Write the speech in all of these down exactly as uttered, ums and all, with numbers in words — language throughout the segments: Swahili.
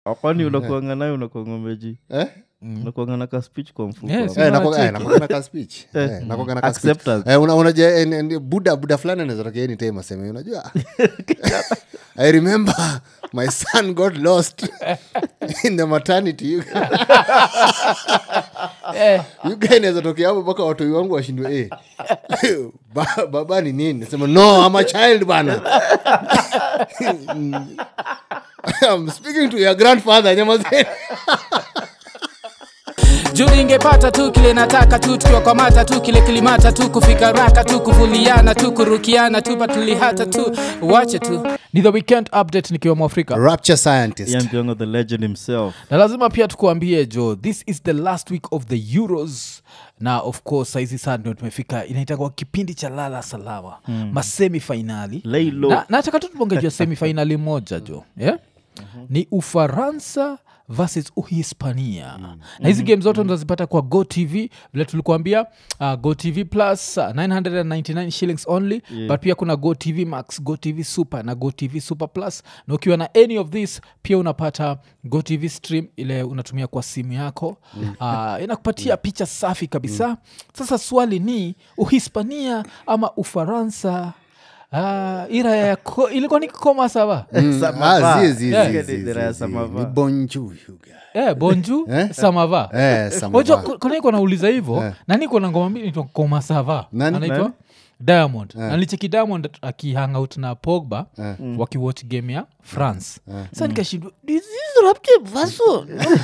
Kwani unakuanga nayo unakuanga meji? Eh? Unakuanga na ka speech kwa mfuko. Eh, nakuanga na ka speech. Eh, nakuanga na ka speech. Eh, unaje buda buda fulani anaweza tokea any time aseme unajua. I remember my son got lost in the maternity. Eh, you guys anaweza tokea hapo mpaka watu wangu washindwe eh. Ba, baba ni nini? Nasema no, I'm a child bana. I'm speaking to your grandfather nyamazeni. Juu ningepata tu kile nataka tu tukiwa kwa mata tu kile kilimata tu kufika raka tu kuvuliana tu kurukiana tu patulihata tu wache tu. Ni the weekend update nikiwa Mwafrika. Rapture scientist. Young Jongo the legend himself. Na lazima pia tukuambie jo, this is the last week of the Euros. Na of course saizi sana ndio tumefika inaitwa kipindi cha lala salama. Mm. Ma semi finali. Na nataka tu tubongejwe semi finali moja jo. Yeah? Mm-hmm. Ni Ufaransa versus Uhispania. Mm. Na hizi games zote unazipata kwa GoTV. Vile tulikuambia uh, GoTV Plus uh, nine hundred ninety-nine shillings only. Yeah. But pia kuna GoTV Max, GoTV Super na GoTV Super Plus. Na ukiwa na any of this pia unapata GoTV Stream ile unatumia kwa simu yako. Mm. Uh, inakupatia mm. picha safi kabisa. Mm. Sasa swali ni Uhispania ama Ufaransa? Ah, ira ya ko, ilikuwa ni koma sawa. Mm. Ah, zi zi zi zi. Ni bonjour yuga. Eh, bonjour eh? Samava. Eh, samava. Ojo kuna niko nauliza hivyo, eh. Na niko na ngoma mbili inaitwa koma sawa. Anaitwa Diamond. Eh. Nalicheki Diamond akihang out na Pogba eh. wakiwatch game ya France. Eh. Sasa mm. nikashindwa this is Rapture versus.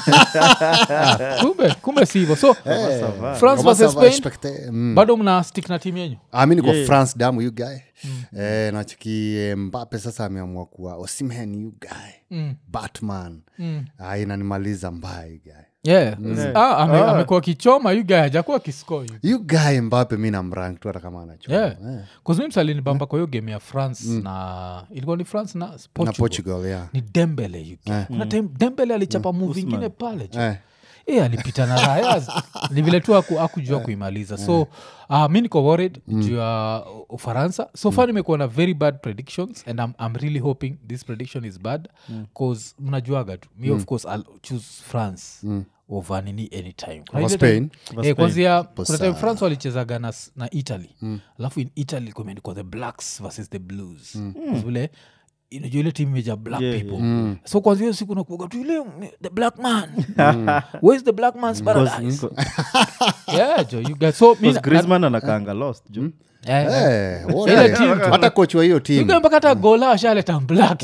Kumbe, kumbe sivyo. So, eh. France versus Spain. Mm. Bado mna stick na timu yenu? Ah, mimi niko yeah. France damu you guy. Mm. Eh, nachiki Mbappe sasa ameamua kuwa Osimhen you guy. Mm. Batman. Mm. Ah, inanimaliza mbaya you guy. Yeah. Mm. Ah, ame, ah. amekuwa kichoma you guy hajakuwa kiscore you. You guy Mbappe mimi namrank tu hata kama anachoma. Yeah. Yeah. Cause mimi msalini bamba kwa hiyo game ya France mm. na ilikuwa ni France na Portugal. Na Portugal, yeah. Ni Dembele you guy. Yeah. Kuna mm. Dembele alichapa mm. move nyingine pale jo. Yeah. Eh, alipita na raya. Ni vile tu aku, akujua kuimaliza. So, uh, mimi niko worried mm. juu ya Ufaransa. So far mm. nimekuwa na very bad predictions and I'm, I'm really hoping this prediction is bad mm. cause mnajuaga tu. Me mm. of course I'll choose France. Mm. over nini anytime. Kwa Spain. Eh, kwanzia kuna time France walichezaga na, na Italy. Mm. Alafu in Italy kumeandikwa the Blacks versus the Blues. Mm. Mm. Vile inajua ile team meja black yeah, people. Yeah. Mm. So kwanza hiyo siku nakuaga tu ile the black man. Mm. Where's the black man's paradise? Yeah, jo, you guys so me Griezmann anakaanga lost, jo. Mm. Eh, hey, ile team hata coach wa hiyo team. Yuko mpaka hata gola ashaleta black.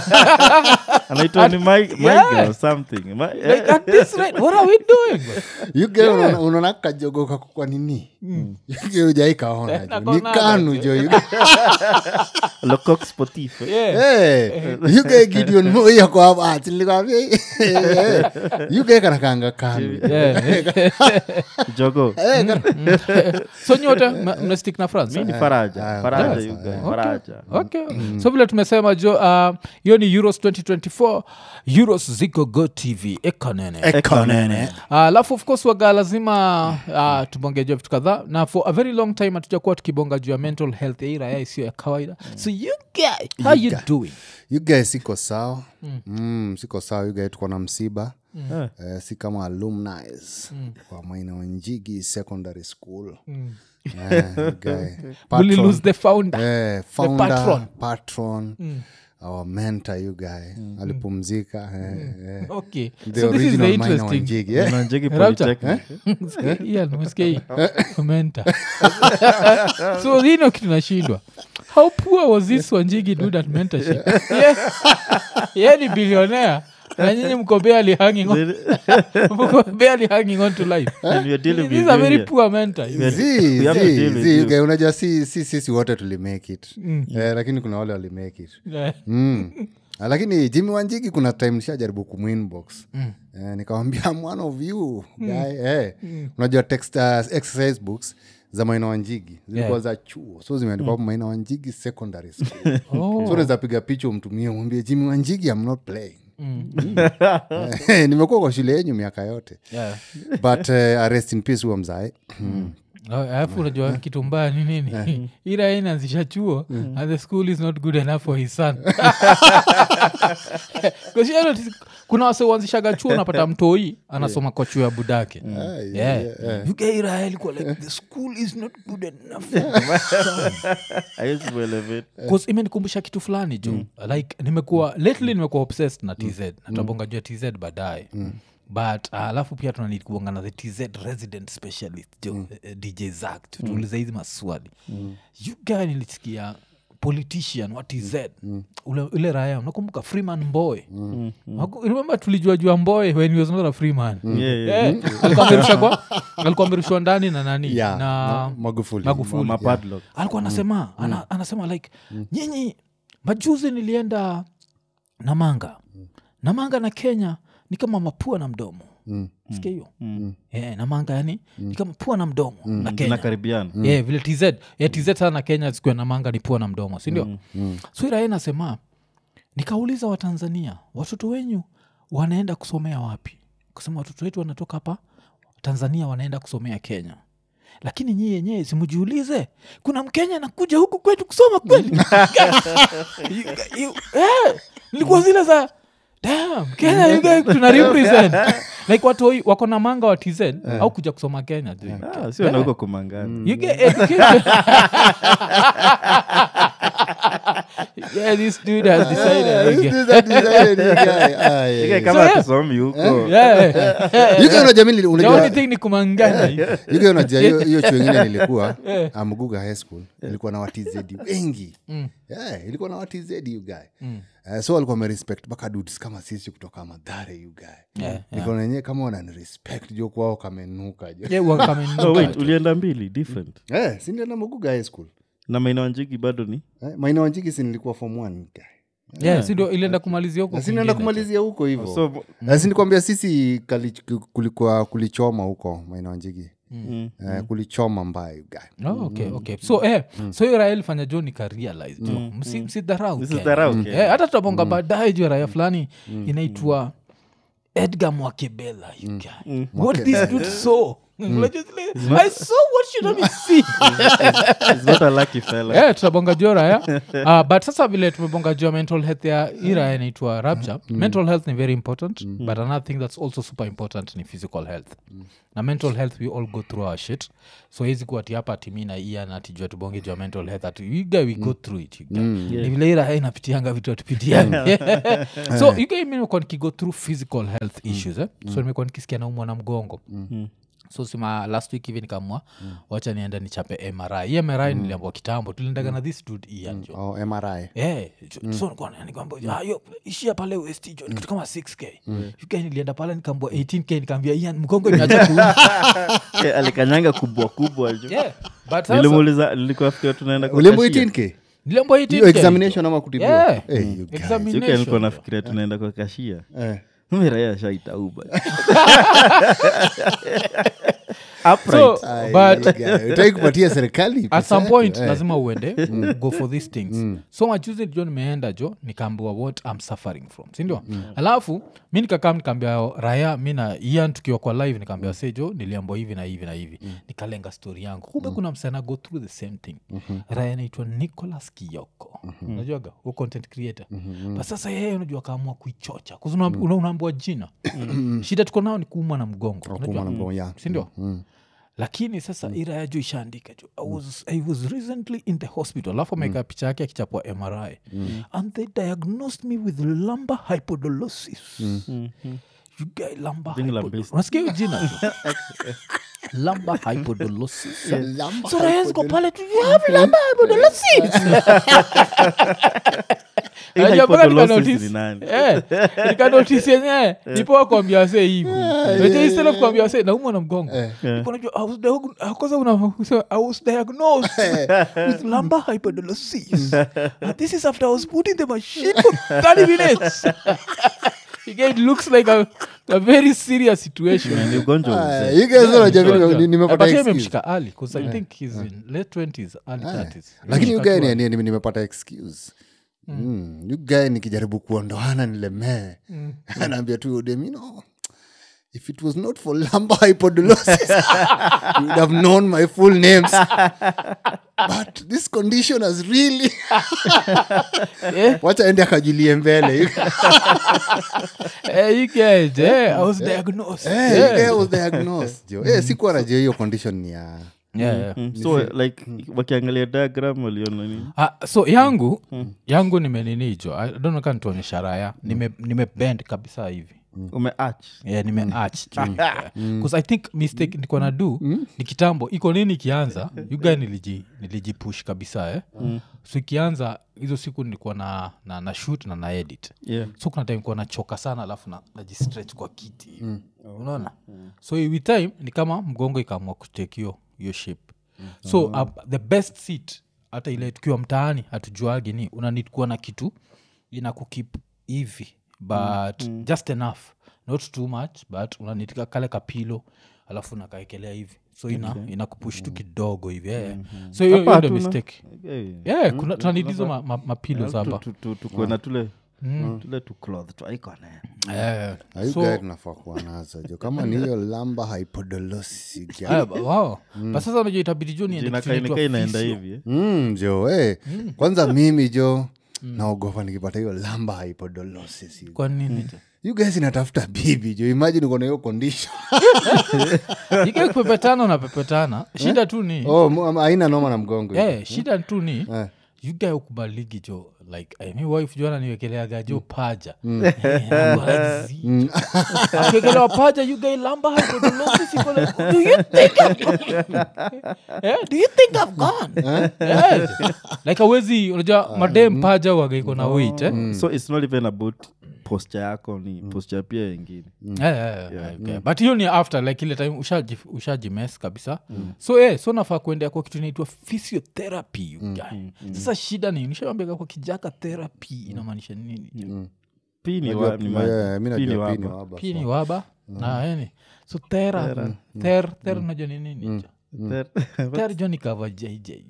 Anaitwa ni Mike Mike or something. Like at this rate, what are we doing? You get yeah. unaona kajogo kako kwa nini? Mm. You jai kaona. Ni kanu jo. Le coq sportif. Eh. You get Gideon Moyo kwa hapa nilikwambia. You get kana kanga kanu. Jogo. So nyote mna stick na France. Mimi ni Faraja. Faraja you guys. Faraja. Okay. So vile tumesema jo hiyo ni Euros twenty twenty-four. Euros ziko GoTV ekonene. Ekonene. Alafu of course waga lazima uh, tubongeje vitu kadhaa na for a very long time hatujakuwa tukibonga juu ya mental health ya ira ya sio ya kawaida. Mm. So you guys, how you, you doing? You guys siko sawa. Mm. Mm, siko sawa you guys tuko na msiba. Mm. Uh, si kama alumni mm. kwa Maina Wanjigi Secondary School. Mm. Uh, guy. Will you lose the founder? Uh, founder, the patron. Patron. Mm. Our mentor you guy mm. alipumzika mm. eh, eh. Okay the so this is the interesting yeah Wanjigi Polytechnic eh? Yeah nimesikia mentor so hino kitu nashindwa how poor was this Wanjigi do that mentorship yeah yeah ni billionaire na nyinyi mko barely hanging on mko barely hanging on to life and you're dealing with this is a very poor mentor zi zi you guys unajua si si sisi wote tuli make it mm. eh, lakini kuna wale wali make it yeah. mm. lakini Jimmy Wanjigi kuna time nishajaribu kuminbox mm. eh, nikamwambia I'm one of you mm. guy eh mm. unajua text uh, exercise books za Maina Wanjigi zilikuwa yeah. za chuo so zimeandikwa mm. Maina Wanjigi Secondary School. Oh. So unaweza piga picha umtumie umwambie Jimmy Wanjigi I'm not playing. Mm. nimekuwa kwa shule yenu miaka yote yeah. But uh, rest in peace huwa mzae mm. alafu unajua kitu mbaya ni nini ila yeye anaanzisha chuo and the school is not good enough for his son kwa hiyo kuna wase wanzishaga chuo unapata mtoi anasoma kwa chuo ya budake yeah you get Israel kwa like the school is not good enough I used to elevate cause imenikumbusha kitu fulani jo like nimekuwa lately nimekuwa obsessed na T Z natabonga juu ya T Z baadaye but uh, alafu pia tunanid kuonga na the T Z resident specialist jo mm. uh, D J Zack tuuliza hizi maswali mm. you guy nilisikia politician wa T Z mm. ule, ule raya unakumbuka Freeman Mbowe mm. mm. remember tulijua jua Mbowe when he was not a Freeman mm. yeah, yeah, yeah. yeah. alikuwa amerushwa kwa alikuwa amerushwa ndani na nani yeah, na no, Magufuli Magufuli Ma, yeah. alikuwa anasema mm. ana, anasema like mm. nyinyi majuzi nilienda Namanga mm. Namanga na Kenya ni kama mapua na mdomo mm. sikia hiyo mm. yeah, Namanga yani mm. ni kama pua na mdomo mm. na Kenya na Caribbean mm. yeah, vile T Z yeah, T Z sana na Kenya zikuwa Namanga ni pua na mdomo si ndio mm. mm. so ila yeye anasema nikauliza wa Tanzania watoto wenyu wanaenda kusomea wapi kusema watoto wetu wanatoka hapa Tanzania wanaenda kusomea Kenya lakini nyinyi yenyewe simujiulize kuna Mkenya anakuja huku kwetu kusoma kweli eh nilikuwa zile za damn Kenya you guys tuna represent like watu wako na manga wa T Z yeah. au kuja kusoma Kenya tu ah sio na huko kumangana you get education yeah this dude has decided this dude has decided you guy kama tusomi huko yeah you guy unajua mimi unajua the only thing ni kumangana you guy unajua hiyo hiyo chuo nyingine nilikuwa Amuguga High School ilikuwa na wa T Z wengi yeah ilikuwa na wa T Z you guy Uh, so alikuwa merespect baka dudes kama sisi kutoka Mathare you guy yeah, niko yeah. nenyewe kama wana respect jo kwao kamenuka jo yeah wao kamenuka oh, wait ulienda mbili different eh yeah, si ndio na Muguga High School na Maina Wanjigi bado ni eh Maina Wanjigi si nilikuwa form one guy yeah, yeah. si ndio ilienda kumalizia huko si ndio kumalizia huko hivyo so mm. si nikwambia sisi kulikuwa kulichoma huko Maina Wanjigi Mm. Uh, kulichoma mbaya guy. Oh, okay, mm. okay. So eh mm. so Israel fanya John ka realize jo. Mm. Msi msidharau. Msidharau. Mm. Eh hata tutabonga mm. baadaye jo raya fulani mm. inaitwa Edgar Mwakebela you guy. Mm. What this dude saw. Mm. I saw what should I see. It's not a lucky fella. Eh tutabonga jo raya. Ah uh, but sasa vile tumebonga jo mental health ya ira inaitwa Rapture. Mm. Mental health is very important mm. but another thing that's also super important ni physical health. Mm. Na mental health we all go through our shit so hizi kuwa ati hapa ati mimi na ia na tijua tubonge jua mental health ati you guys we mm. go through it you guys mm. yeah. ni vile ira haina pitianga vitu atupitianga so you guys mimi kwa nikigo through physical health issues eh mm. so nimekuwa nikisikia na umwa na mgongo mm. so sima last week hivi nikamwa mm. wacha nienda nichape M R I. M R I mm. niliambiwa kitambo tuliendaga na this dude Ian jo. Oh M R I. Eh mm. so nilikuwa nikamwambia ah yo ishia pale West jo kitu kama six K. Mm. You guys nilienda pale nikamwambia eighteen K nikamwambia Ian mgongo imeacha kuuma. Eh alikanyanga kubwa kubwa jo. Yeah. But nilimuuliza nilikuwa fikiri tunaenda kwa ulembo eighteen K. Nilembo eighteen K. Examination ama kutibiwa. Yeah. Eh you guys. Examination. You nilikuwa nafikiria tunaenda kwa kashia. Eh. Mimi ya shaita uba. So, but utaikupatia serikali at some point eh. lazima uende mm. go for these things mm. so majuzi jo nimeenda jo nikaambiwa what I'm suffering from sindio mm. alafu mi nikakam nikaambia raya mi na Ian tukiwa kwa live nikaambia mm. sejo niliambiwa hivi na hivi na hivi mm. nikalenga story yangu kumbe mm. kuna msana go through the same thing mm-hmm. raya naitwa Nicholas Kiyoko mm-hmm. unajuaga huo content creator mm-hmm. but sasa yeye unajua kaamua kuichocha kuzi mm. unaambiwa jina shida tuko nao ni kuumwa na mgongo unajua sindio mm. lakini sasa mm. ira ya juu ishaandika juu I was, I was recently in the hospital alafu ameka mm. picha yake akichapwa M R I mm. and they diagnosed me with lumbar hypodylosis mm. mm-hmm. you guy lumbar hypodylosis unasikia hiyo jina tu lumbar hypodylosis yeah. lumbar so raya ziko pale tu you have lumbar hypodylosis nikanotice yenyewe nipo kuambia wase hivi weje isela kuambia wase naumwa na mgongo niko najua I was diagnosed with lumbar hypodylosis and this is after I was put in the machine for thirty minutes. It looks like a, a very serious situation. And you're going to uh, you guys are jamii nimepata excuse. Nimemshika Ali because I think he's in late twenties, early thirties. Lakini you guys ni nimepata excuse. Mm. You guys nikijaribu kuondoana nilemee. Anaambia tu Demino. if it was not for lumbar hypodulosis you would have known my full names but this condition has really wacha ende akajulie mbele eh you guys eh I was diagnosed eh yeah. I was diagnosed jo eh sikuwa najua hiyo condition ni ya yeah, yeah. Mm. so like wakiangalia diagram waliona nini ah, so yangu mm. yangu nimeninijo I don't know kama tuonyesha raya nime nime bend kabisa hivi mm. umearch yeah nime arch because I think mistake niko na do mm. ni kitambo iko nini kianza you guys niliji nilijipush kabisa eh mm. so ikianza hizo siku nilikuwa na na, na shoot na na edit yeah. so kuna time nilikuwa nachoka sana alafu na najistretch kwa kiti mm. unaona mm. so with time ni kama mgongo ikaamua kutake hiyo hiyo shape mm. so uh, the best seat hata ile tukiwa mtaani hatujuagi ni una need kuwa na kitu ina kukip hivi but mm. just enough not too much but una need kale kapilo alafu nakaekelea hivi so ina okay. inakupush tu kidogo hivi yeah. mm-hmm. so hiyo ndio mistake okay. yeah kuna mm-hmm. tunanidizo ma, ma, mapilo hapa tuko na tule Mm. tule tu cloth tu icon eh ayu so, guide nafaa kuwa nazo jo kama ni hiyo lumbar hypodulosis ah wow mm. basi sasa unajua itabidi jo ni inaenda hivi mm jo eh mm. kwanza mimi jo mm. naogopa nikipata hiyo lumbar hypodulosis kwa nini jo you guys inatafuta bibi jo imagine uko na hiyo condition ike kupepetana na pepetana shida eh? tu ni oh haina noma na mgongo eh yeah, shida tu ni eh. you guys ukubaligi jo like I mean wife Joanna niwekeleaga jo paja akekelewa paja you guys lumbar hypodulosis iko like do you think yeah do you think I've gone yeah. like awezi unajua madem paja waga iko na weight eh so it's not even about posture yako ni mm. posture pia nyingine mm. yeah, yeah, yeah, yeah. Okay. Mm. but hiyo ni after like ile time ushaji ushajimes kabisa mm. so eh so nafaa kuendea kwa kitu inaitwa physiotherapy mm. mm. sasa shida ni nishaambia kwa kijaka therapy inamaanisha nini mm. P ni wa ni mimi waba P ni waba na yani so therapy ther ther unajua ni nini Ter Johnny cover J J.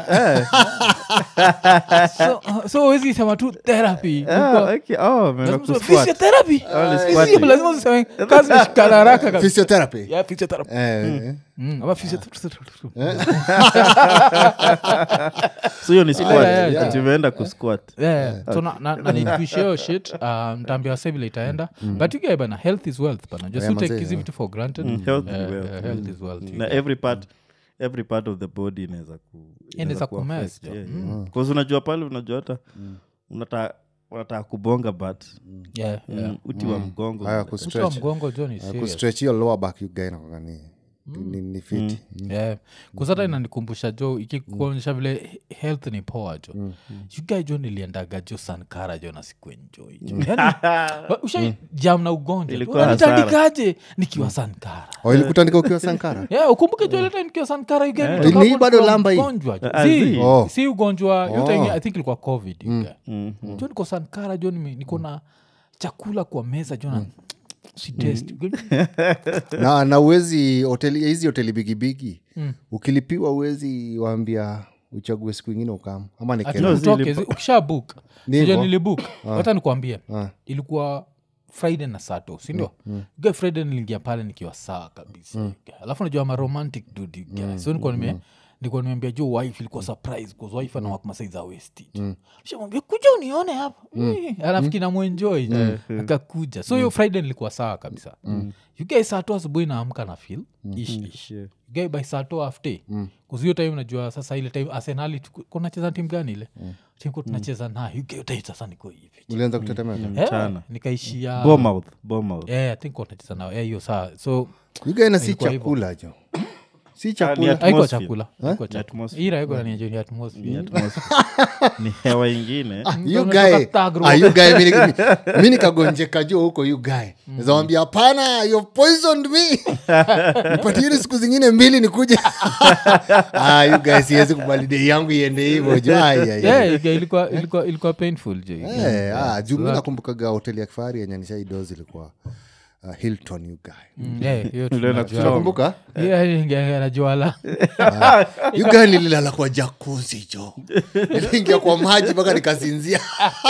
So so wezi sema tu therapy. Ah okay. Oh man. Physiotherapy. Lazima useme kazi shikana haraka kabisa. Physiotherapy. Yeah, physiotherapy. Eh. Mm, ama physiotherapy. So you ni squat. Tumeenda ku squat. Yeah. So na na ni appreciate shit. Um tambia sasa vile itaenda. But you guys bana health is wealth bana. Just take this it for granted. Health is wealth. Health is wealth. Na every part every part of the body inaweza ku inaweza ku mess because unajua pale unajua hata unataka unataka kubonga but yeah, yeah. uti wa mgongo haya ku stretch mgongo Johnny serious ku stretch your lower back you gain kwa nini ni ni fit mm. mm. yeah kuzata inanikumbusha jo ikikuonyesha vile health ni poa jo mm. you guys jo niliendaga jo Sankara jo na siku enjoy jo yani usha jam na ugonjwa nitandikaje nikiwa Sankara oh ilikutandika ukiwa Sankara yeah ukumbuke jo ile time nikiwa Sankara you guys ni bado lamba hii ugonjwa si oh. si ugonjwa oh. yote I think ilikuwa covid you guys mm. mm. jo niko Sankara jo niko na chakula kwa meza jo na si test mm. na na uwezi hoteli hizi hoteli bigibigi mm. ukilipiwa uwezi waambia uchague siku nyingine ukam ama ni kile ukisha book sio nilibook hata nikwambie ilikuwa Friday na Saturday si ndio mm. mm. Friday niliingia pale nikiwa sawa kabisa mm. alafu najua ma romantic dude guys mm. so niko nime niko nimeambia jo wife ilikuwa surprise because wife ana wakma size za waist mm. shamwambia kuja unione hapa mm. anafikiri na muenjoy mm. akakuja so hiyo mm. Friday nilikuwa sawa kabisa mm. you guys saa tu asubuhi naamka na feel mm. ish ish you guys by saa tu after mm. because hiyo time unajua sasa ile time Arsenal kuna cheza timu gani ile mm. timu tunacheza na you guys time sasa niko hivi ulianza kutetemeka mchana nikaishia Bournemouth Bournemouth eh I think tunacheza nao eh hiyo saa so you guys na si chakula jo si chakula haiko chakula haiko chakula ira haiko ni ni atmosphere ni hewa nyingine you guy ah you guy mimi mimi nikagonjeka jo huko you guy naambia hapana you poisoned me nipatie siku zingine mbili nikuje ah you guys siwezi kubali day yangu iende hivyo jo yeah ilikuwa ilikuwa ilikuwa painful jo eh ah juu mimi nakumbuka hoteli ya kifahari yenye nishaidozi ilikuwa uh, Hilton you guy Mm, yeah, hiyo Uliona tunajua. unakumbuka Yeah, yeah, anajua la. you guy nililala kwa jacuzzi jo niliingia kwa maji mpaka nikasinzia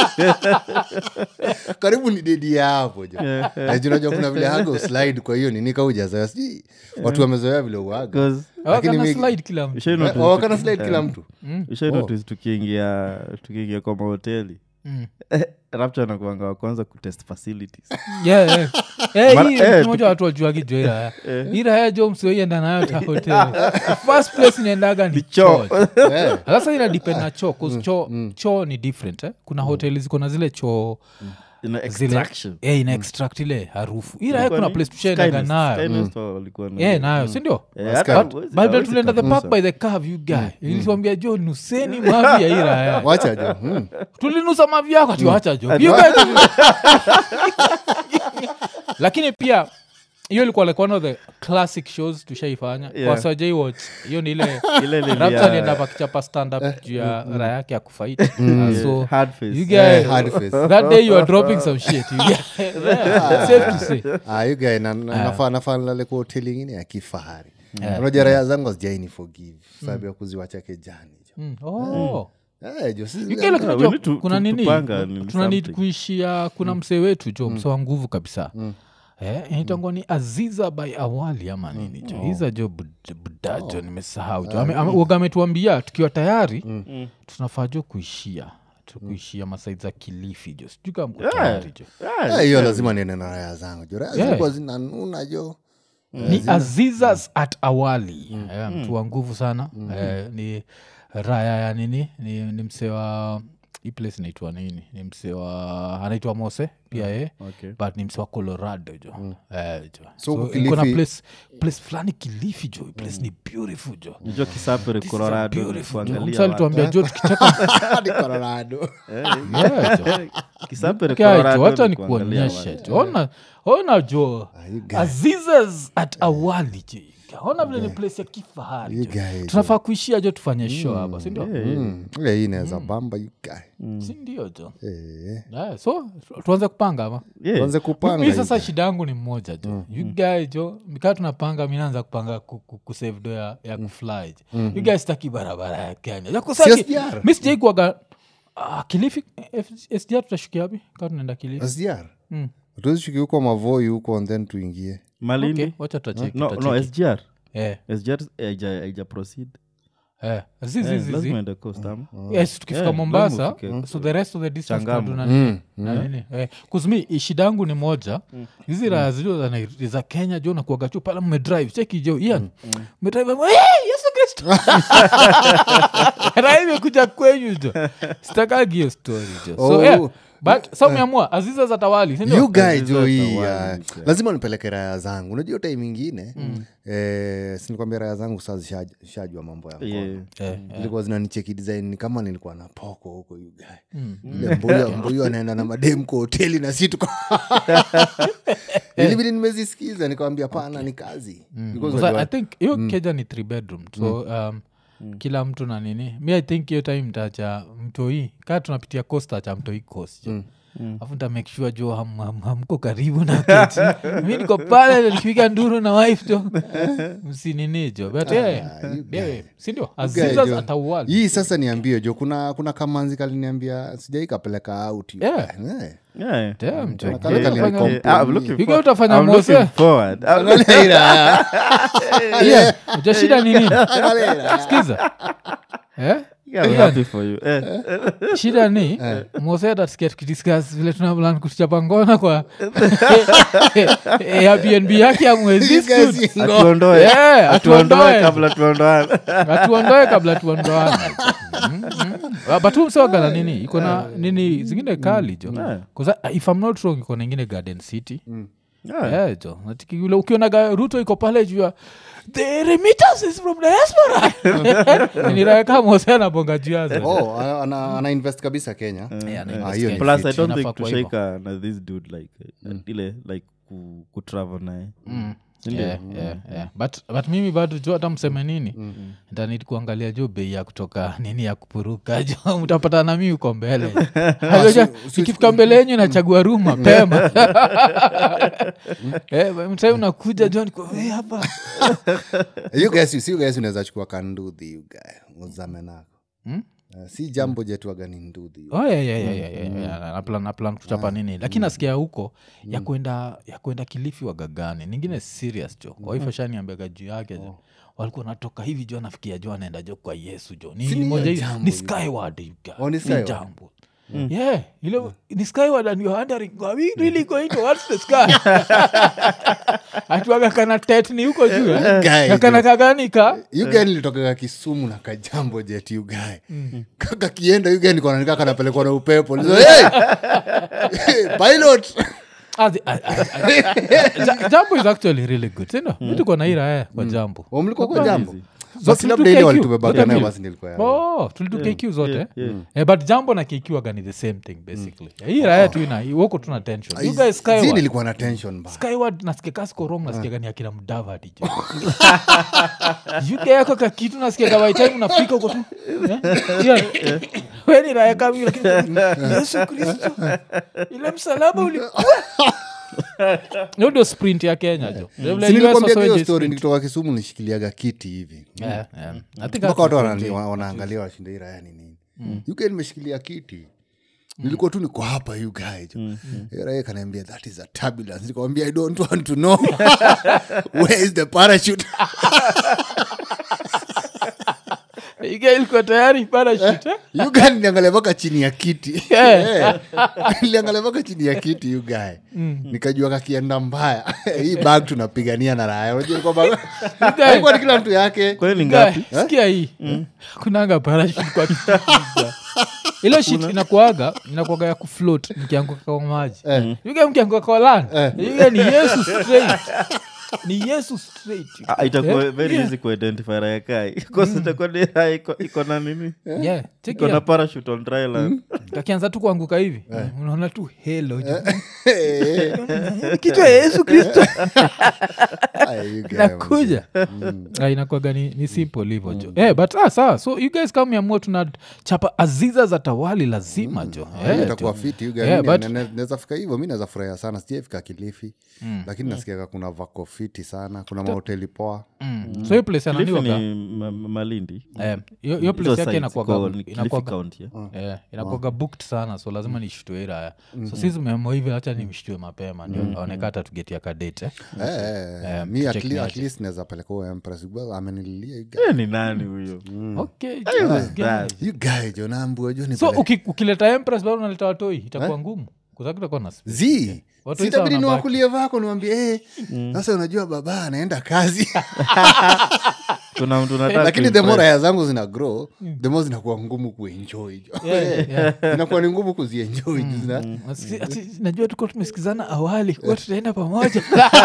karibu ni dedi hapo jo na unajua kuna vile hago slide kwa hiyo nini kaujaza siji watu wamezoea vile uaga Because Lakini mi- slide kila mtu. ushawahi notice oh wakana tuki- slide kila eh, mtu ushawahi notice tukiingia tukiingia kwa mahoteli Mm. Rapture anakuanga wa kwanza kutest facilities Yeah, yeah. Eh, Mara- hii eh, moja watu wajuagi jo ila ila ya jo msioienda nayo ta hotel. The first place inaendaga ni choo. choo. Eh. Sasa ina depend na choo cause choo choo ni different eh. Kuna hoteli ziko na zile choo ina zile extraction eh ina extract ile harufu. Ila ya Ilikuwa kuna ni place tushaendaga Skynest. nayo. Skynest walikuwa na- Yeah, nayo, si ndio? Eh, hata But- hawezi- But but hawezi tulienda the park kanusa. by the cave you guy. Ilituambia jo nuseni mavi ya ira ya. wacha jo hmm. Tulinusa mavi yako ati wacha jo. You guys tuli- Lakini pia hiyo ilikuwa like one of the classic shows tushaifanya. Yeah. Kwa sajai watch. Hiyo ni ile Ile ile Rapture ya- alienda pakichapa stand up juu ya raha yake ya kufight. Uh, so hard face. you Eh, guys hard face that day you are dropping some shit. You guys, yeah, safe to say. ah you guy na, na, nafaa nafaa nilale kwa hoteli ingine ya kifahari unajua raya zangu hazijaini forgive sababu ya kuziwacha kejani jo Mm. Oh. eh jo si You get like, Yeah, we unajua, need to- kuna to- nini tupanga ni tuna need something. kuishia kuna msee wetu jo msee wa nguvu kabisa eh, inaitangwa ni Aziza by Awali ama nini jo hiza jo bud- budajo nimesahau jo Ame- ame- uoga ametuambia tukiwa tayari tunafaa jo kuishia tukuishia masaidi za Kilifi jo sijui kama mko tayari jo Eh, hiyo lazima niende na raya zangu jo raya Yeah. zilikuwa zinanuna jo ni Azizas at Awali eh, mtu wa nguvu sana eh, ni raya ya nini ni, ni msee wa hii place inaitwa nini ni msee wa anaitwa Mose pia ye Okay. but ni msee wa Colorado jo eh, jo So, so, Kilifi- kuna place place fulani Kilifi jo place ni beautiful jo Unajua Kisapere, Colorado, beautiful jo kuangalia msee alituambia jo tukicheka Ni Colorado yeah, jo watu. Kisapere, Kia jo Colorado hata ni ni kuangalia kuonyesha watu. jo ona ona jo Ah, you guy. Azizas at Awali jo ona vile ni place ya kifahari You jo guy, jo. tunafaa kuishia jo tufanye show hapa sindio Mm. Eh, hii inaweza bamba you guy sindio jo eh yeah, so tu- tuanze kupanga ama Yeah. tuanze kupanga mi you sasa guy. shida yangu ni mmoja jo you guy jo mikaa tunapanga mi naanza kupanga ku- ku- kusave do ya, ya kufly jo you guy sitaki barabara ya kenya Ya kusaki- Si S D R? mi sijai kuaga ah, Kilifi F- S D R tutashukia wapi kaa tunaenda Kilifi S D R Mm. tuwezishuki huko Mavoi huko and then tuingie Malindi. Okay, wacha tutacheki, No, no, tutacheki. S G R. Eh, S G R haija- haija proceed. eh. Zi, zi, Eh, zi, zi. lazima ende coast ama? Yes, tukifika Yeah, Mombasa lazima ufike. so the rest of the distance Changamwe. tunaduna nini na nini eh, kuzmi shida yangu ni moja hizi raya zilio za, Nai- za Kenya jo nakuaga tu pala mmedrive cheki jo Ian mmedrive hey, Yesu Kristo raya imekuja kwenyu jo sitakagi hiyo story jo so Oh. yeah, but sa umeamua Aziza za Tawali si ndio? you guy Aziza jo hii Tawali, ya- yeah. lazima nipeleke raya zangu unajua time ingine eh, sinikwambia raya zangu saa zisha- zishajua mambo ya mkono Yeah. Eh, zilikuwa zinanicheki design ni kama nilikuwa na poko huko you guy ile mbuyu mbuyu anaenda na madem kwa hoteli na si tuko ilibidi nimezisikiza nikawambia pana ni kazi Because Because I, unajua- I think hiyo keja ni three bedroom so um, kila mtu na nini mi I think hiyo time tacha mtoi kaa tunapitia costa cha mtoi coast jo afu nta make sure jo ham, ham, hamko karibu na keti mi niko pale nikipiga nduru na wife jo msinini jo but yeah, you yeah, sindio Guy, Azizas jo. atauali hii sasa niambie jo kuna kuna kamanzi kaliniambia sijai kapeleka out you Yeah. guy. Eh. Yeah. Damn, jo. Kuna kale kali Utafanya- ni Ah, I'm looking You for- guys utafanya I'm looking Mose. forward. I'm- Angalia hii raya. Yeah, unajua shida ni nini Angalia hii raya. sikiza eh? Yeah, I'm happy for you. Eh. shida ni Mose atasikia tukidiscuss vile tunaplan kutuchapa ngona kwa Airbnb yake ya mwezi You guys dude. single. Atuondoe. Yeah, Atuondoe atuondoe. kabla tuondoane. atuondoe kabla tuondoane batumsewagana nini iko na nini zingine kali jo Yeah. 'Cause I- if I'm not wrong iko na ingine Garden City Yeah. yeah, jo Natiki vile ukionaga Ruto iko pale juu ya the remittances from diaspora niraeka Mose anabonga juu yazo Oh, ana- ana ana invest kabisa Kenya Yeah, na Ah, invest hiyo ni Kenya. Plus, I don't Inafaa think kuwa hivyo. tushaika na this dude like uh, ile like ku, kutravel naye mm. Yeah, yeah, yeah. But, but mimi bado jo hata mseme nini mm-hmm. ntanidi kuangalia jo bei ya kutoka nini ya kupuruka jo mtapata na mimi uko mbele ikifika mbele yenyu nachagua room mapema eh mtai unakuja jo niko eh hapa you guys you see you guys unaweza chukua kanduthi you guy uzame nako hmm? Uh, si jambo jetu agani nduthi oh yeah yeah yeah yeah, yeah, yeah. na plan na plan kuchapa nini lakini nasikia huko ya kwenda ya kwenda Kilifi wagagani nyingine serious jo kwa hivyo shani ambaga juu yake jo walikuwa natoka hivi jo nafikia jo anaenda jo kwa Yesu jo ni moja hii ni Skyward oh, ni jambo Mm. Yeah, ile mm. ni Skyward and you're wondering, are we really going towards the sky? Atuaga kana tetni huko juu eh? Kana kagani ka? You guy nilitoka Kisumu na Kajambo jet you guy. Mm. Kaka kienda you guy niko nanika kana pelekwa na upepo. Hey! Pilot! Ah, the, I, I, I, Jambo is actually really good. You know, mm. Mtu kwa naira eh kwa Jambo. Mm. Mliko kwa Jambo. So labda ile walitubebaka nayo basi nilikuwa yao. Oh, tulidu K Q zote. Yeah, yeah. Eh but Jambo na K Q agani the same thing basically. Mm. Hii raya tu ina wako tuna tension. You guys Skyward. Zini nilikuwa na tension ba. Skyward nasikia kasiko wrong nasikia gani akina Mudavadi jo. You guys yako ka kitu nasikia kwa time unafika huko tu. Yeah. Wewe ni raya kama lakini Yesu Kristo. Ile msalaba ulikuwa ndio sprint ya Kenya jo. Nilikwambia hiyo story nikitoka Kisumu nishikiliaga kiti hivi. Yeah, yeah. I think watu wanaangalia washinda ira yani nini. Mm. You can nimeshikilia kiti. Mm. Nilikuwa tu niko hapa you guys. Mm. Ira yeye kaniambia that is a turbulence. Nikamwambia I don't want to know. Where is the parachute? Iga ilikuwa tayari parachute. You guy niangalia mpaka chini ya kiti. Yeah. Niangalia mpaka chini ya kiti you guy. Mm. Nikajua kakienda mbaya. Hii bag tunapigania na raha. Unajua kwa bag. Haikuwa kila mtu yake. Kwa ni ngapi? Sikia hii. Mm. Kunanga parachute kwa kiti. Ile shit inakuaga, inakuaga ya kufloat nikianguka kwa maji. Mm. You guy mkianguka kwa land. You guy ni Yesu straight. Ni Yesu straight. Ah, itakuwa yeah. very easy ku identify raya kai. Because mm. itakuwa ni raya iko, iko na nini? Yeah. Iko na parachute on dry land. Mm. Kakianza tu kuanguka hivi. Yeah. Unaona tu hello. Kitu ya Yesu Kristo. Nakuja. Mm. Ah, inakuwa gani ni simple hivyo jo. Eh, but ah sawa. So you guys come here tuna chapa Aziza za Tawali lazima jo. Mm. Eh, itakuwa fit you guys. Yeah, naweza fika hivyo, mimi naweza furahia sana. Sijafika Kilifi. Mm. Lakini mm. nasikia kuna vako fiti sana, kuna mahoteli poa. Mm. Mm. So hiyo place ananiwa ni ma- Malindi. Eh, hiyo hiyo place yake inakuwa inakuwa eh inakuwa booked sana, so lazima nishtue ira. So sisi mmemo hivi acha nimshtue mapema ndio aonekata tugetia ka date eh. Eh, mimi at least at least naweza peleka kwa Empress bwana amenililia you guy. Eh ni nani huyo? Okay. You guy jo naambua jo ni. So ukileta Empress bado unaleta watoi itakuwa ngumu. Kuzakita kwa nasi. Zi. Sitabidi niwakulie vako niwaambie eh sasa unajua baba anaenda kazi. Kuna mtu nataka. Lakini the more ya zangu zina grow, the more zinakuwa ngumu kuenjoy. Inakuwa ni ngumu kuzienjoy zina. Najua tuko tumesikizana awali kwa tutaenda pamoja.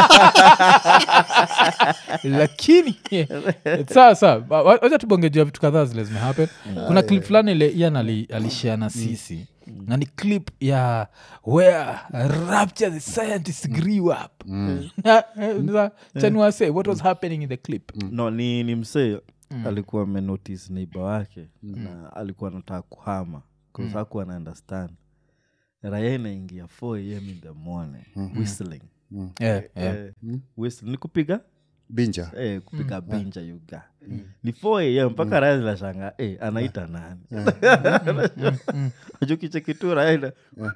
Lakini sasa wacha tubongejea vitu kadhaa zile zime happen. Kuna clip fulani ile Ian alishare na sisi. Na ni clip ya where Rapture the scientist grew up. Mm. Chanua say what was happening in the clip? Mm. No ni ni msee mm. alikuwa amenotice neighbor wake mm. na alikuwa anataka kuhama kwa sababu ana understand. Raya inaingia four a.m. in the morning mm-hmm. whistling. Mm. Yeah, yeah. Eh, mm. Whistling ni kupiga binja. Eh kupiga mm. binja you guy. Mm. Ni four a.m. mpaka Raya la shanga eh anaita nani? Ajukiche kitu Raya.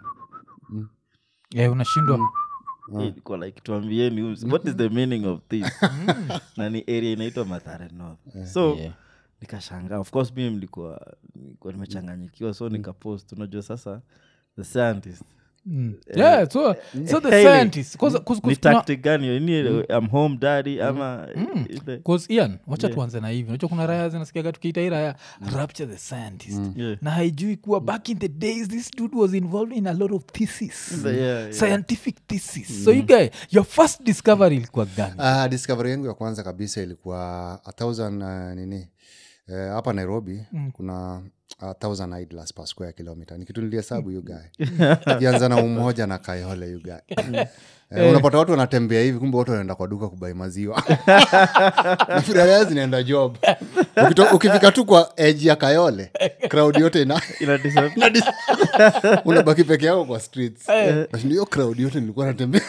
Eh unashindwa iko like tuambieni what is the meaning of this? Na ni area inaitwa Mathare North. So yeah. Nikashangaa of course mimi nilikuwa nilikuwa nimechanganyikiwa so nikapost unajua sasa the scientist. Mm. Yeah, so so the scientist cause cause ni tactic gani ni I'm home daddy ama cause Ian wacha tuanze na hivi unajua kuna raya zinasikia tukiita ira ya Rapture the scientist mm. yeah. na haijui kuwa back in the days this dude was involved in a lot of thesis yeah, yeah. scientific thesis mm. so you guys your first discovery ilikuwa gani? Ah uh, discovery yangu ya kwanza kabisa ilikuwa a thousand uh, nini eh, hapa Nairobi mm. kuna uh, thousand idlers per square kilometer. Nikitu nilihesabu you guy. Kianza na umoja na Kayole you guy. Eh, unapata watu wanatembea hivi kumbe watu wanaenda kwa duka kubai maziwa. Na furaya zinaenda job. Ukito, ukifika tu kwa edge ya Kayole, crowd yote ina ina disappear. Unabaki peke yako kwa streets. Lakini hiyo crowd yote nilikuwa natembea.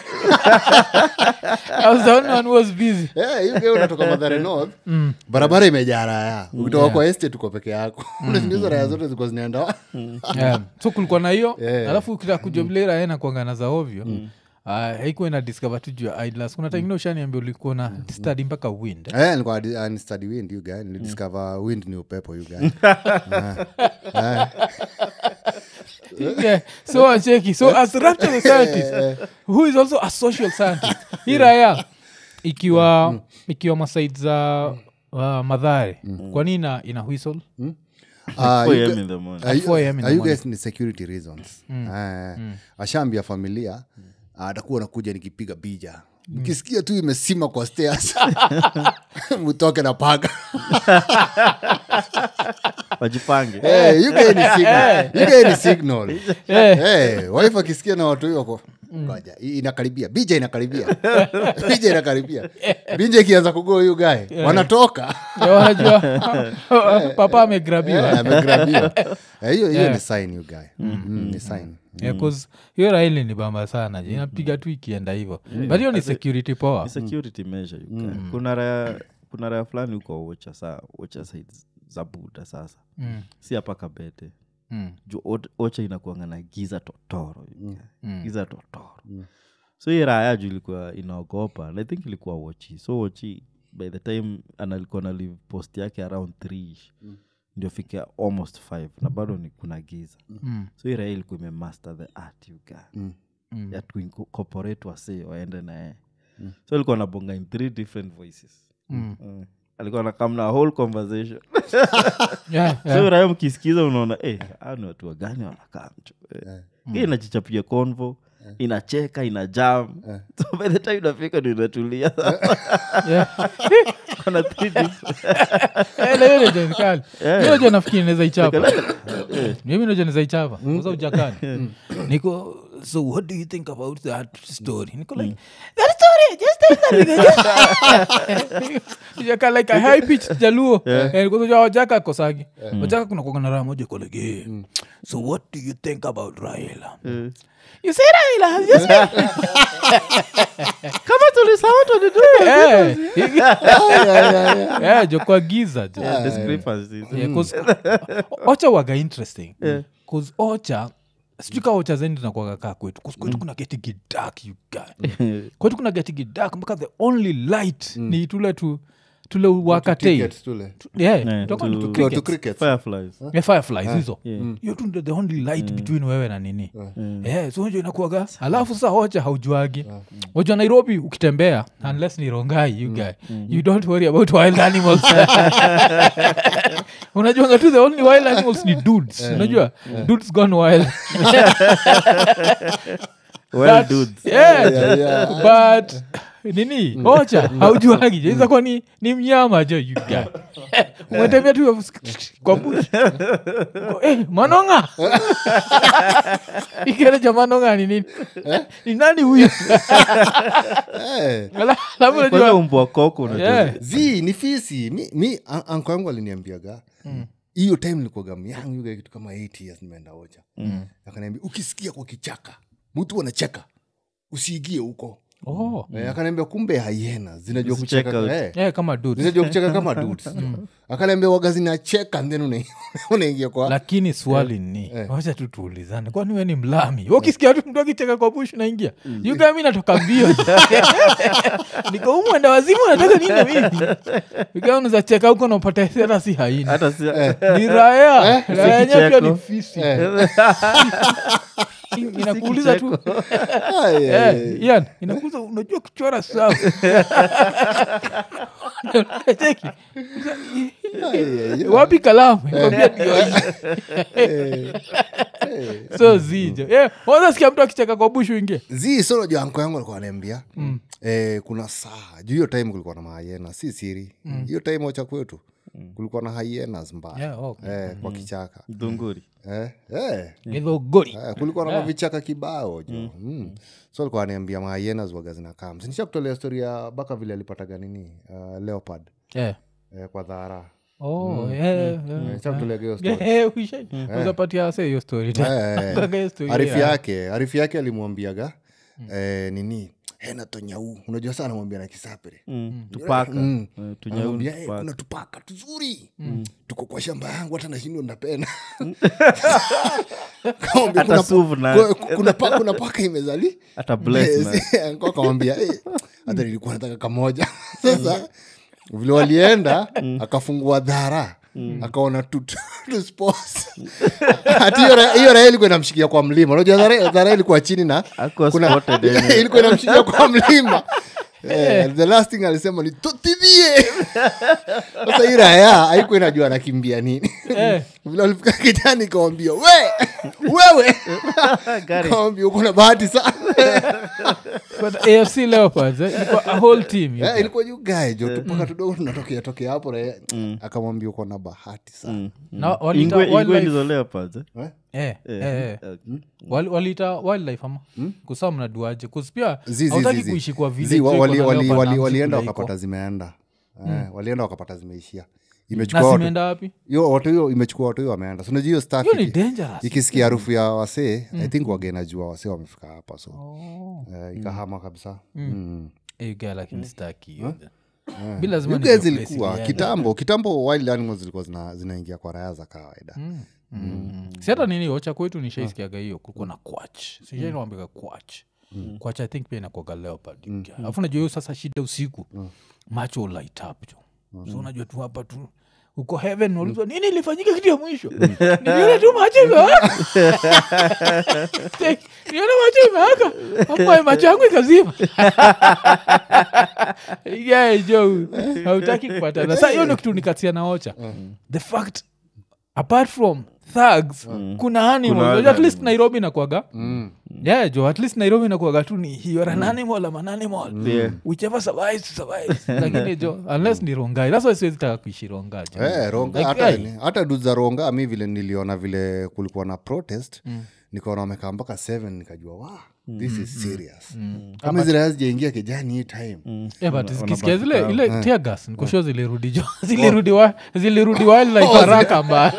I was the only one who was busy. Eh, hiyo geo unatoka Mathare North. Mm. Barabara imejaa raya. Ukitoka yeah. kwa estate uko peke yako. Unasikiza raya zote ziko zinaenda. Yeah. So kulikuwa na hiyo, yeah. alafu ukitaka kujumlia raya na kuangana za ovyo. Mm. Uh, haikuwa ina discover tu juu ya idlers. Kuna time ushaniambia ulikuwa na mm. study mpaka wind. Eh, yeah, nilikuwa uh, study wind you guy. Nilidiscover mm. wind ni upepo you guy. Yeah. So acheki. So as rapture scientist who is also a social scientist. Hii raya ikiwa mm. ikiwa masaid za uh, Mathare. Mm. Kwa nini ina, ina whistle? Mm. Uh, four a m in the morning. Are you, are are you guys in security reasons? Mm. Uh, mm. Ashambia familia atakuwa nakuja nikipiga bija. Mkisikia tu imesima kwa stairs. Mtoke na paka. Wajipange. Eh, you get any signal. You get any signal. Eh, wife akisikia na watu wako ngoja inakaribia. Bija inakaribia. Bija inakaribia. Bija kianza kugo you guy. Wanatoka. Wanajua. Papa amegrabiwa. Amegrabiwa. Eh, hiyo hiyo ni sign you guy. Ni sign. Yeah, cause hiyo raili ni bamba sana. Inapiga tu ikienda hivyo. But hiyo ni security power. Ni security measure you guy. Kuna raya kuna raya fulani huko Ocha saa Ocha side za Buda sasa. Mm. Si hapa Kabete. Mm. Juu Ocha inakuanga na giza totoro. Mm. Giza totoro. Mm. So hii raya juu ilikuwa inaogopa. And I think ilikuwa Ochi. So Ochi by the time analikuwa na live post yake around three. Mm. Ndio fikia almost five. Na bado ni kuna giza. Mm. So hii raya ilikuwa imemaster the art you guy. Mm. Mm. Ya to incorporate wase waende na yeye. Mm. So ilikuwa nabonga in three different voices. Mm. Mm. Alikuwa na kama na whole conversation. Yeah, yeah. So raya mkisikiza unaona eh hao watu wa gani wanakaa mtu. Eh. Yeah. Mm. Hii inachichapia convo, yeah. Inacheka, ina jam. Yeah. So by the time unafika ndio unatulia. Yeah. Kuna three different. Eh leo ndio nikali. Leo ndio nafikiri naweza ichapa. Mimi ndio naweza ichapa. Sasa ujakani. Niko so what do you think about that story? Niko like that story just tell that. Jaka like a high pitch jaluo. Eh kwa wajaka kosagi. Wajaka kuna kwa na raha moja kwa like. So what do you think about Raila? You say Raila just kama tulisahau tu ndio. Eh. Yeah, jo kwa giza jo. Discrepancies. Yeah, cause Ocha waga interesting. Cause Ocha Stika Ocha zendi na kwa kaka kwetu. Cause kwetu kuna getting dark you guy. Kwetu kuna getting dark mpaka the only light ni tule tu tule wakatei. Tule. Yeah, yeah, to, to, to, to cricket. Fireflies. Huh? Yeah, fireflies hizo. Yeah. Mm. You tu the only light mm. between wewe na nini. Yeah, mm. yeah so ndio inakuwa alafu sasa Ocha haujuagi. Yeah. Ocha Nairobi ukitembea unless ni Rongai you guy. Mm. You don't worry about wild animals. Unajua tu the only wild animals ni dudes. Yeah. Unajua? Yeah. Dudes gone wild. Well dudes. Yeah, yeah, yeah. But nini Ocha haujuagi je kwa ni ni mnyama je you guy. Unatembea tu kwa bush. Eh manonga. Ikere jamaa manonga ni nini? Ni nani huyu? Eh. Labda unajua umbwa koko unajua. Zi ni fisi. Mi mi anko yangu aliniambiaga. Hiyo time nilikuwa young you guy kitu kama eight years nimeenda Ocha. Akaniambia ukisikia kwa kichaka mtu anacheka usiigie huko. Oh. Eh, akaniambia kumbe hyena zinajua kucheka eh. Yeah, kama dudes. Zinajua kucheka kama dudes. Akaniambia waga zinacheka then una unaingia kwa. Lakini swali ni, wacha tu tuulizane. Kwani wewe ni mlami? Ukisikia tu mtu akicheka kwa bush unaingia. You guys mimi natoka mbio. Niko huko enda wazimu nataka nini mimi? You guys unaweza cheka huko na upate hata si hyena. Hata si ni raya. Raya nyapia ni fisi. Inakuuliza tu eh Ian inakuuliza unajua kuchora sawa cheki wapi kalamu kwambia ndio so zijo eh waza sikia mtu akicheka kwa bushu ingie zi solo jo anko yangu alikuwa ananiambia eh kuna saa juu hiyo time kulikuwa na mahyena si siri hiyo time Ocha kwetu kulikuwa na hyenas mbaya Yeah, okay. eh, kwa kichaka Dunguri. eh, eh. Githunguri. Eh, kulikuwa na mavichaka kibao jo mm. Mm. So alikuwa ananiambia mahyenas waga zinakaa sinisha kutolea story ya baka vile alipataga nini uh, leopard Yeah. eh, kwa dhara Oh, yeah, yeah. uzapatia se hiyo story arifu yake arifu yake alimwambiaga eh, nini hena tonyau unajua sana mwambia na kisapere Mm. Tupaka. Mm. Eh, tunyau Anamwambia, "Eh, tupaka. kuna tupaka tuzuri tuko kwa shamba yangu hata nashindo ndapena Kamwambia, Hata "Kuna- suvu na- kuna- kuna pa- kuna paka imezali Hata bless na- kamwambia hata nilikuwa nataka kamoja sasa vile walienda akafungua dhara akaona tu- tu- tu spores. Ati hiyo ra- hiyo raha ilikuwa inamshikia kwa mlima unajua dhara dhara ilikuwa chini na Hakuwa kuna- spotted yenyewe. ilikuwa inamshikia kwa mlima Eh, the last thing alisema ni tutidhie sasa hii raya haikuwa inajua anakimbia nini vile alifika kijani kawambia we wewe Gari. kawambia uko na bahati sana But A F C Leopards eh, ilikuwa a whole team you Eh, guys. ilikuwa jugae jo tupaka tudogo tunatokea tokea hapo raya akamwambia uko na bahati sana Na waliita Ingwe- ingwe wildlife- ndizo leopards, eh? Eh? eh, eh, eh. Okay. Wali- waliita wildlife ama kusaa mnaduaje kuspia Zi, zi, hautaki zi, zi. kuishi kwa Zi, village wa- iko wali- na wali- leopard wali- na walienda msitu wakapata iko. zimeenda Eh, walienda wakapata zimeishia Na imechukua watu zimeenda wapi hiyo watu hiyo imechukua watu hiyo wameenda so unajua hiyo staff hiyo ni iki- dangerous ikisikia harufu ya wasee i think wagenajua wasee wamefika hapa so eh, ikahama kabisa Mm. Eh, guy lakini sitaki hiyo. Mi lazima You nijue guys place ilikuwa ilienda. kitambo kitambo wild animals zilikuwa zina- zinaingia kwa raya za kawaida Mm. si hata nini ocha kwetu nishaisikiaga hiyo kulikuwa na quach sijaniwambika quach quach I think pia inakwaga leopard alafu najua hiyo sasa shida usiku macho light up jo so unajua tu hapa tu uko heaven ulizwa nini ilifanyika kitu ya mwisho niliona tu macho imewaka niliona macho imewaka hapo macho yangu ikazima yeah jo hautaki kupatana sasa hiyo ndio kitu nikatia na ocha the fact apart from thugs kuna animals Kuna Unajua at least animals. Nairobi nakuaga yeah jo at least Nairobi nakuaga tu ni you're an animal I'm an animal Yeah. whichever survives survives lakini jo unless ni rongai that's why siwezi taka kuishi ronga jo Eh, ronga Like, hata hey. ni- hata du za ronga mi vile niliona vile kulikuwa na protest nikaona wamekaa mpaka seven nikajua wa this is serious kama hizi raya zijaingia kijani hii time Yeah, but Wana- zikisikia wanabaki zile down. ile tear gas nikusho zilirudi jo zilirudi wa zilirudi wildlife haraka mbaya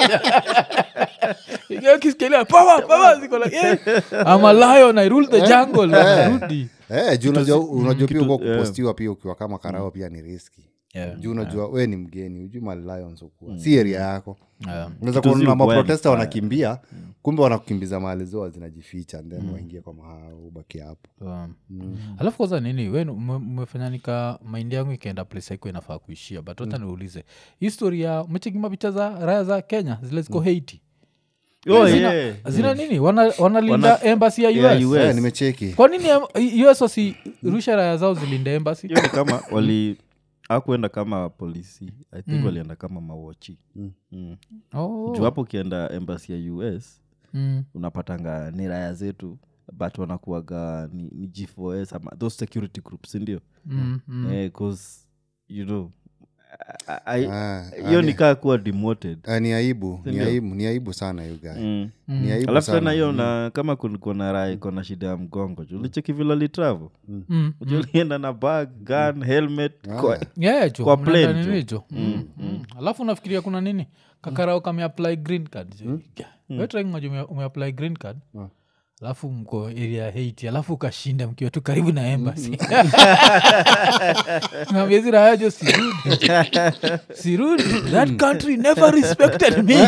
Ikiwa kisikia ile power power ziko like yeah I'm a lion I rule the jungle narudi Eh, juu unajua unajua pia uko yeah. kupostiwa pia ukiwa kama karao pia ni riski Yeah. juu unajua we ni mgeni ujui mali lions ukuwa si area yako Yeah. unaweza Kitu kuona zi maprotesta ubaya. wanakimbia kumbe wanakukimbiza mahali zoa zinajificha then waingie kwa mahaa ubaki hapo Um, alafu kwanza nini we mmefanya nika maindi yangu ikaenda place haiko inafaa kuishia but wacha niulize histori ya umechekima picha za raya za Kenya zile ziko Haiti Oh, zina, yeah. zina nini Wana- wanalinda Wana- embassy ya Yeah, US U S. Eh, nimecheki kwa nini em- U S wasirusha raya zao zilinde embassy Hiyo ni kama wali akuenda kama polisi I think walienda kama mawochi mm. Oh. juu hapo ukienda embassy ya U S Mm. unapatanga ni raya zetu but wanakuaga ni, ni G four S ama those security groups sindio Mm, mm. Eh, 'cause, you know I- I- Ah, hiyo ah, nikaa kuwa demoted Ah, ni aibu ni Sindio? aibu ni aibu sana you guy mm. ni aibu alafu tena sana hiyo na kama kulikuwa na raya iko na shida ya mgongo juu ulicheki vile alitravel Mm. ulienda na bag gun helmet Ah. kwa- Yeah, jo, Kwa mnaenda plane, nini, jo. jo? Mm, mm. alafu nafikiria kuna nini kakarao kameapply green card wetraimaji umeapply green card alafu mko area ya Haiti alafu ukashinda mkiwa tu karibu na embassy nambia rayajo sirudi sirudi that country never respected me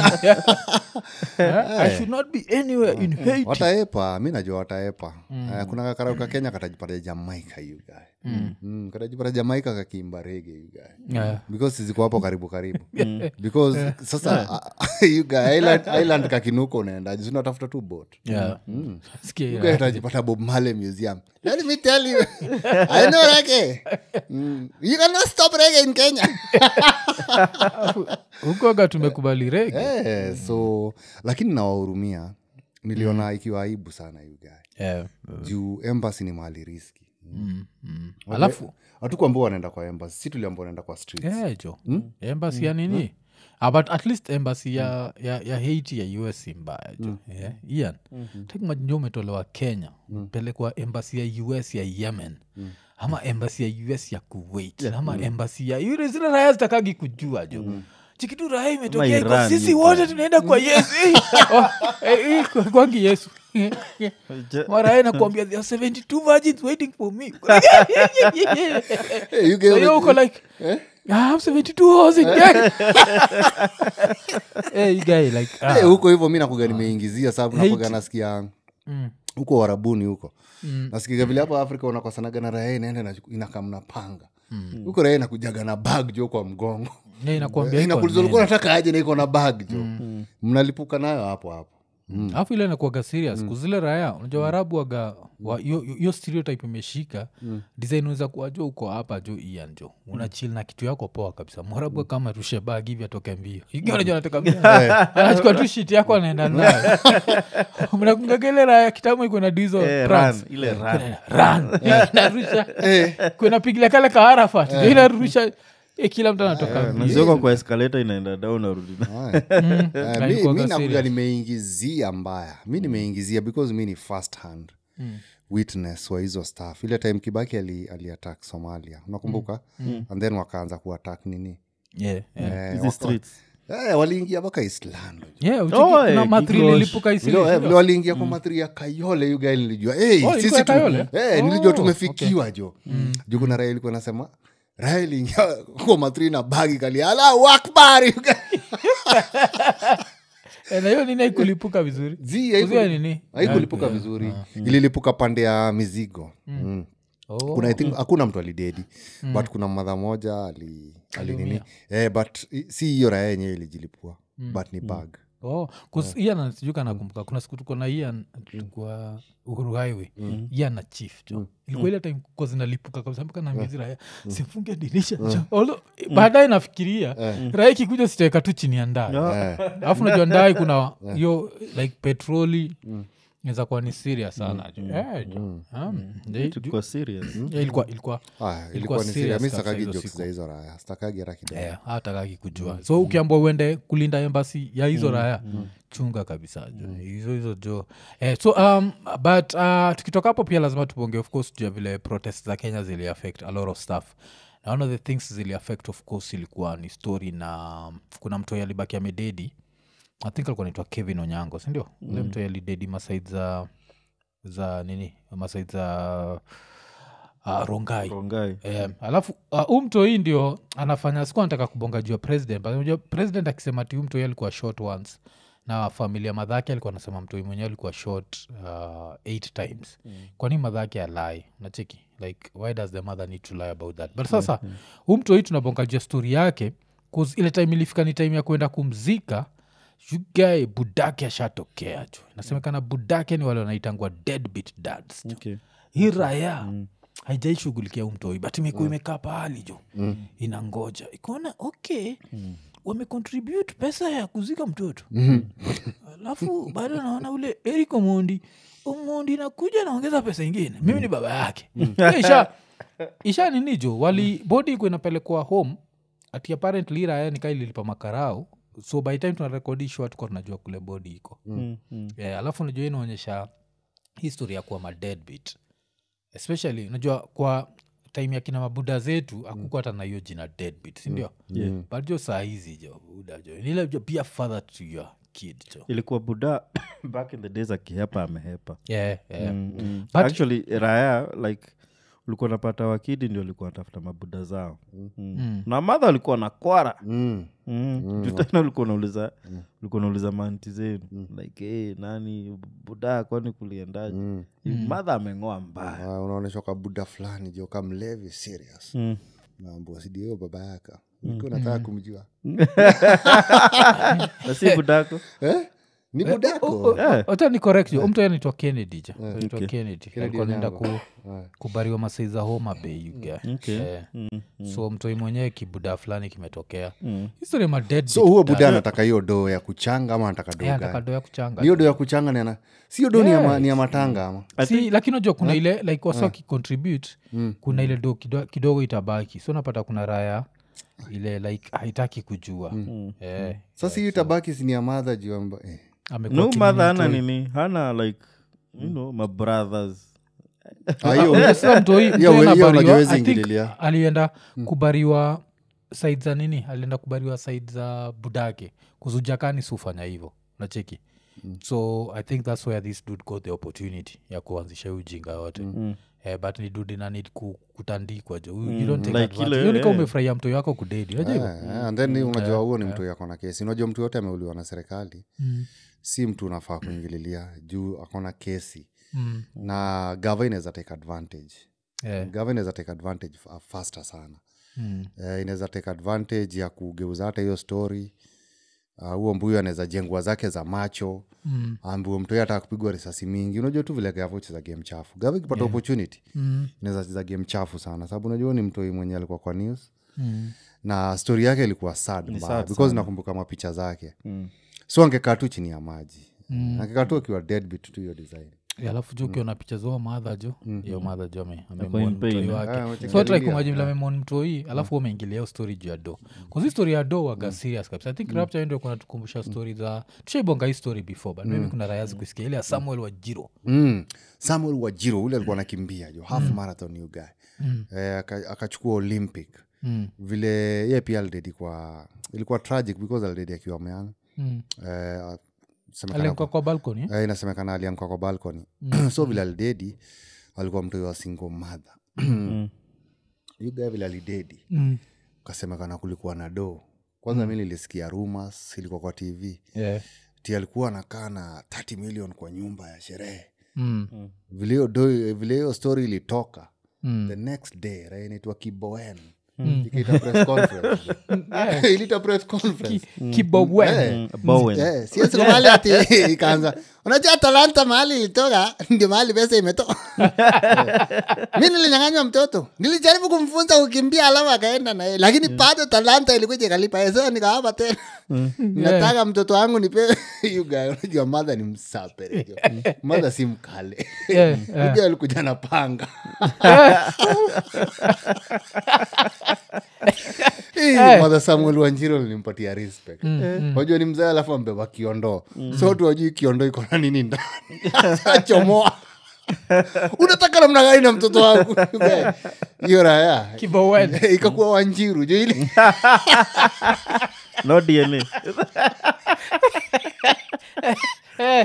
I should not be anywhere in Haiti wataepa mi najua wataepa Eh, kuna kakarauka kenya katajipata jamaika you guy mm, katajipata jamaika kakimba rege you guy Yeah. because ziko hapo karibu karibu because sasa you guy island, island kakinuko unaenda jisu unatafuta tu boat Yeah. Sikia you hiyo. guy utajipata Bob Marley museum let me tell you I know reggae mm, you cannot stop reggae in Kenya hukoga tumekubali rege eh, so lakini nawahurumia niliona ikiwa aibu sana you guy Yeah. juu embassy ni mahali riski Mm, mm. alafu hatukuambiwa wanaenda kwa embassy, si tuliambiwa wanaenda kwa streets. Yeah, jo hmm? Embassy hmm? ya nini hmm? Uh, but at least embassy ya, ya, ya Haiti ya U S mbaya jo. Mm. Yeah. Ian, mm-hmm. Take majinjo umetolewa Kenya, mm. pelekwa embassy ya U S ya Yemen, mm. ama embassy ya U S ya Kuwait, yeah. ama mm. embassy ya yule zile raya zitakagi kujua jo. Mm. Chikitu raya imetokea iko sisi wote tunaenda kwa Yesu. Oh, eh, eh, kwangi Yesu. Mara nakwambia there are seventy-two virgins waiting for me. Hey, you get so you go like eh? I have seventy-two hours in gang. Hey, you guy like ah. Hey, huko hivyo mimi nakuga nimeingizia sababu nakuga nasikia mm. huko Warabuni huko. Mm. Nasikia vile hapa Afrika unakosanaga na raia inaenda inakamna panga. Mm. Huko raia inakujaga na bag jo kwa mgongo. Yeah, inakwambia iko. Inakuuliza ulikuwa unataka aje na iko na bag jo. Mm. Mnalipuka nayo hapo hapo. Mm. Afu ile inakuwaga serious mm. kuzile raya unajua Waarabu waga hiyo stereotype imeshika mm. design unaweza kuwajua uko hapa jo Ian jo una chill na kitu yako poa kabisa Mwarabu mm. kama rushe bag hivi atoke mbio ingi unajua anatoka mbio anachukua tu shit yako anaenda nayo mnakunga ile raya kitamu iko na diesel eh, run ile run run na rusha kuna pigilia kale ka Arafat ile rusha E kila mtu anatoka mbio. Nzoko kwa escalator inaenda down na rudi. Mimi mimi nakuja nimeingizia mbaya. Mimi nimeingizia because mimi ni first hand mm. witness wa hizo stuff. Ile time Kibaki ali, ali attack Somalia. Unakumbuka? Mm. And then wakaanza kuattack nini? Yeah, yeah. Uh, the streets. Eh waliingia mpaka Islando. Yeah, uchiki oh, kuna matri nilipuka Islando. Vile waliingia kwa matri ya Kayole you guys nilijua. Eh hey, sisi tu eh nilijua tumefikiwa jo. Juu kuna raia ilikuwa nasema Raili kwa matri na bagi kali Allahu Akbar. Na hiyo nini haikulipuka vizuri? Zii nini? Haikulipuka vizuri. Yeah. Mm. Ililipuka pande ya mizigo. Mm. Mm. Oh. Kuna I think hakuna mtu alidedi mm. but kuna mother moja ali ali nini? Eh but si hiyo raia yenyewe ilijilipua mm. but ni bag. Mm. Oh, cuz yeah. Ian sijuka nakumbuka kuna siku tuko na Ian tulikuwa Uhuru Highway. Mm. Ian na chief jo. Mm. Ilikuwa ile time kwa zinalipuka kabisa mpaka na miezi raia mm. sifunge dirisha jo. Mm. Although mm. baadaye nafikiria mm. raia kikuja sitaweka tu chini ya ndai. Alafu unajua ndai kuna hiyo like petroli mm. inaweza kuwa ni serious sana jo. Eh jo. Ilikuwa serious. Ilikuwa ilikuwa ah ilikuwa ni serious. Mimi stakagi jokes za hizo raia. Stakagi hata kidogo. Eh hata kaki kujua. So ukiambiwa uende kulinda embassy ya hizo raia chunga kabisa jo. Hizo hizo jo. Eh so um but uh, tukitoka hapo pia lazima tuponge of course juu vile protests za Kenya zili affect a lot of stuff. Now one of the things zili affect of course ilikuwa ni story na kuna mtu alibaki amededi. I think alikuwa anaitwa Kevin Onyango, si ndio? Mm. Ule mtu alidedi masaid za za nini? Masaid za uh, Rongai. Rongai. Eh, alafu uh, umto hii ndio anafanya siku anataka kubonga juu president. But unajua president akisema ati umto yeye alikuwa short once na familia madhake alikuwa anasema mtu mwenyewe alikuwa short uh, eight times. Mm. Kwa nini madhake alie? Unacheki? Like why does the mother need to lie about that? But sasa mm. umto hii tunabonga juu story yake cause ile time ilifika ni time ya kwenda kumzika. Yugae budake ashatokea jo. Inasemekana budake ni wale wanaitangwa deadbeat dads jo. Okay. Hii raya mm. haijaishughulikia umtoi but imekuwa mm. imekaa pahali jo. Mm. Inangoja. Ikaona okay. Mm. Wamecontribute pesa ya kuzika mtoto. Mm. Alafu bado naona ule Eric Omondi Omondi nakuja naongeza pesa ingine. Mimi ni baba yake. Mm. Isha isha nini jo wali body iko inapelekwa home ati apparently raya nikaa ililipa makarao. So by time tunarekodi show tuko tunajua kule body iko. Mm. Mm. Yeah, alafu unajua inaonyesha history ya kuwa ma deadbeat. Especially unajua kwa time ya kina mabuda zetu hakukuwa hata na hiyo jina deadbeat, si ndio? Mm. Yeah. But jo saa hizi jo buda jo. Nile jo be a father to your kid jo. Ilikuwa buda back in the days akihepa amehepa. Yeah, yeah. Mm, mm. But actually raya like ulikuwa napata wakidi ndio ulikuwa natafuta mabuda zao. Mm. Mm. Na mother alikuwa na kwara. Mm. Mm. Mm. Jutana ulikuwa nauliza mm. ulikuwa nauliza manti zenu mm. like hey, nani buda kwani kuliendaje? Mm. Mm. Mother amengoa mbaya. Ah, unaonesha kwa buda fulani jo kama mlevi serious. Mm. Na mbwa sidio baba yako. Niko nataka kumjua. Basi budako. Eh? ni budako hata ni correct yo mtu anaitwa Kennedy ja anaitwa Kennedy alikuwa anaenda ku kubariwa Masai za Homa Bay you guy Okay. Eh, Mm, mm. so mtu mwenyewe kibuda fulani kimetokea history ma dead so huo buda anataka hiyo doo ya kuchanga ama anataka doo anataka gani do ya kuchanga hiyo doo ya kuchanga ni ana sio doo ni ya ma- ni ya matanga ama si lakini unajua kuna ile like wasa wakicontribute kuna ile do kido- kidogo itabaki so unapata kuna raya ile like haitaki kujua eh, sasa hiyo tabaki si ni ya madha juu amba eh. amekuwa no kimini mother hana mtoi. nini hana like you know my brothers Ah, hiyo Sasa mtoi- mtoi hiyo anabariwa, unajua huwezi I think ingililia. alienda kubariwa side za nini alienda kubariwa side za budake kuzujakani sufanya hivyo nacheki so I think that's where this dude got the opportunity ya kuanzisha hii ujinga yote Eh, but ni dude ina need ku, kutandikwa jo mm. you don't take Like advantage. ile, Hiyo ni kama eh. umefurahia mtoi wako kudedi unajua hivyo Eh, and then unajua huo ni mtu yako na kesi unajua mtu yote ameuliwa na serikali si mtu unafaa kuingililia juu akona kesi Mm. na gava inaweza take advantage Eh. gava inaweza take advantage fa- faster sana Mm. eh, inaweza take advantage ya kugeuza hata hiyo story uh, huo mbuyu anaweza jengua zake za macho Mm. ambuo mtu hata kupigwa risasi mingi unajua tu vile gava ucheza game chafu gava ikipata yeah. opportunity Mm. inaweza cheza game chafu sana sababu unajua ni mtoi mwenye alikuwa kwa news Mm. na story yake ilikuwa sad mbaya sad because nakumbuka mapicha zake Mm. so angekaa tu chini ya maji mm. angekaa tu akiwa deadbeat tu hiyo design Eh, alafu jo ukiona picha zao madha jo hiyo madha jo ame- Ako amemwon in pain, mtoi eh? wake Ah, amechekelelia. so try kumajini vile amemwon mtoi alafu wameingilia hiyo story juu ya do bcause hii story ya do waga serious kabisa I think rapture ndio kuna tukumbusha story za tushaibonga hii story before but maybe kuna raya zikusikia ile ya Samuel Wajiro mm. Samuel Wajiro ule alikuwa nakimbia jo half marathon you guy mm. eh, aka- akachukua olympic Mm. vile ye pia alidedi kwa ilikuwa tragic because alidedi akiwa meana Mm. eh, semekana Alenka kwa balcony eh? eh, inasemekana aliamka kwa balcony so vile alidedi alikuwa mtoi wa single mother you guy vile alidedi Mm. kasemekana kulikuwa na do kwanza mi nilisikia rumors ilikuwa kwa tv Yeah. ti alikuwa anakaa na thirty million kwa nyumba ya sherehe Mm. vile hiyo do- vile hiyo story ilitoka Mm. the next day raha inaitwa kiboen ikaita press conference ilita press conference Kibowen. Eh, Bowen. eh, siwezi kubali ati ikaanza unajua talanta mahali ilitoka ndio mahali pesa imetoka mi nilinyanganywa mtoto nilijaribu kumfunza kukimbia alafu akaenda naye lakini bado talanta ilikuja ikalipa sasa nikawapa tena nataka mtoto wangu nipewe you guy unajua madha ni msapere madha si mkale Yeah, yeah. Huyo alikuja na panga madha Samuel Wanjiro nilimpatia respect wajua ni mzee alafu ambeba kiondoo so watu wajui kiondoo iko na nini ndani achomoa unataka namna gani na mtoto wangu hiyo raya Kibowen. ikakuwa Wanjiru jo ili no D N A Eh.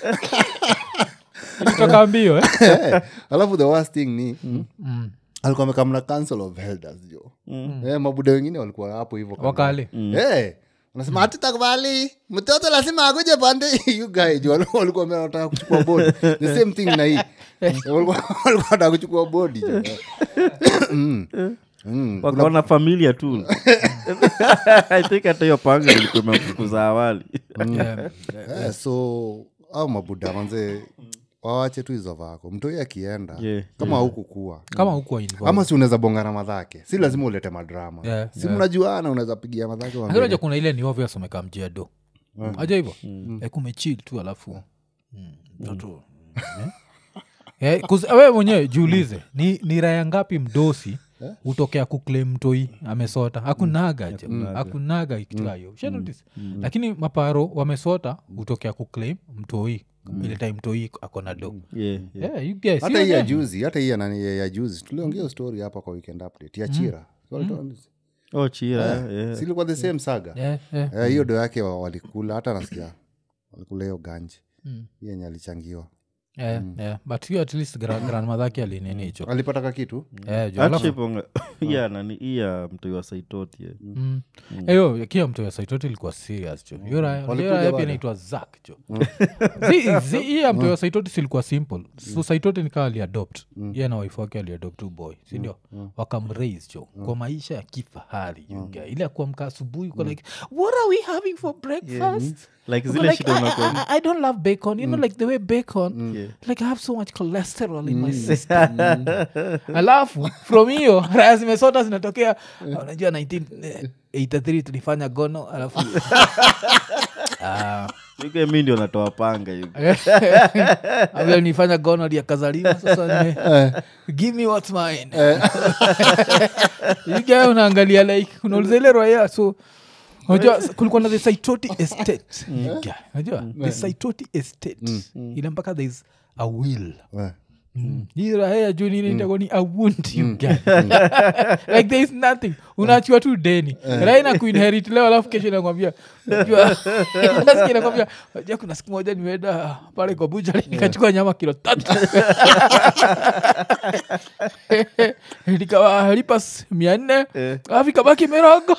Ilitoka mbio eh? Eh, alafu the worst thing ni Mm. alikuwa amekamna council of elders jo eh, mabuda wengine walikuwa hapo hivyo kama- Wakale. Eh, unasema hatutakubali mtoto lazima akuje pande you guy jo walikuwa walikuwa wanataka kuchukua bodi the same thing na hii walikuwa walikuwa wanataka kuchukua bodi jo Mm. Mm. wakaona familia tu I think hata hiyo panga ilikuwa imemfukuza awali Yeah. Eh, so au mabuda manze wawache tu hizo vako mtoi akienda Yeah, kama haukukua Kama hukuwa involved. ama si unaweza bongana madhake si lazima ulete madrama Yeah, si mnajuana unaweza pigia madhake wa Lakini unajua kuna ile ni obvious umeka mjia do aja hivo kumechil tu alafu Mm, mtoto Eh, 'cause wewe mwenyewe jiulize ni, ni raya ngapi mdosi utokea kuclaim mtoi amesota hakunaga je hakunaga ikitikayo shanotis lakini maparo wamesota utokea kuclaim mtoi ile time mtoi akona do yeah, yeah. Yeah, you guys, hata you hii ya know. juzi hata hii ya nani ya- ya juzi tuliongea story hapa kwa weekend update ya chira Oh, Chira, yeah. silikuwa the same saga Yeah, yeah. Eh, hiyo do yake wa- walikula hata nasikia walikula hiyo ganji Mm. hiyo yenye alichangiwa Yeah, yeah. But hiyo at least gra- grandmother yake alinini hicho. alipata ka kitu Eh, jo, alafu- Achiponga. iya nani iya mtu wa saitoti yeah. Mm. Eyo kia mtu ya saitoti ilikuwa serious jo. Yura Walikuja yura pia bado? inaitwa Zack jo. Zi zi hii ya mtu ya saitoti silikuwa simple. So saitoti nikaa aliadopt. Yeye na wife wake aliadopt two boy, si ndio? Wakamraise jo kwa maisha ya kifahari you guy. Ile kuamka asubuhi uko like what are we having for breakfast? like Uko zile like, shida I, unakuwa I, I don't love bacon. You know like the way bacon Yeah. like I have so much cholesterol in my system. Alafu from hiyo raya zimesota zinatokea unajua nineteen eighty-three tulifanya gono alafu ah yuke mi ndio natoa panga yuke Abel nifanya gono ya kazaliwa sasa nime give me what's mine. You guy unaangalia like unauliza ile roya so unajua kulikuwa na the Saitoti estate. You guy unajua the Saitoti estate ile mpaka there is a will. Eh. Mm. Hii raha ya juu nini itakuwa ni a wound you get. Like there is nothing. Unaachua tu deni. Raha ina kuinherit leo alafu kesho inakwambia unajua nasikia inakwambia unajua kuna siku moja nimeenda pale kwa butcher nikachukua nyama kilo tatu. Nikawa lipas mia nne alafu ikabaki mirongo.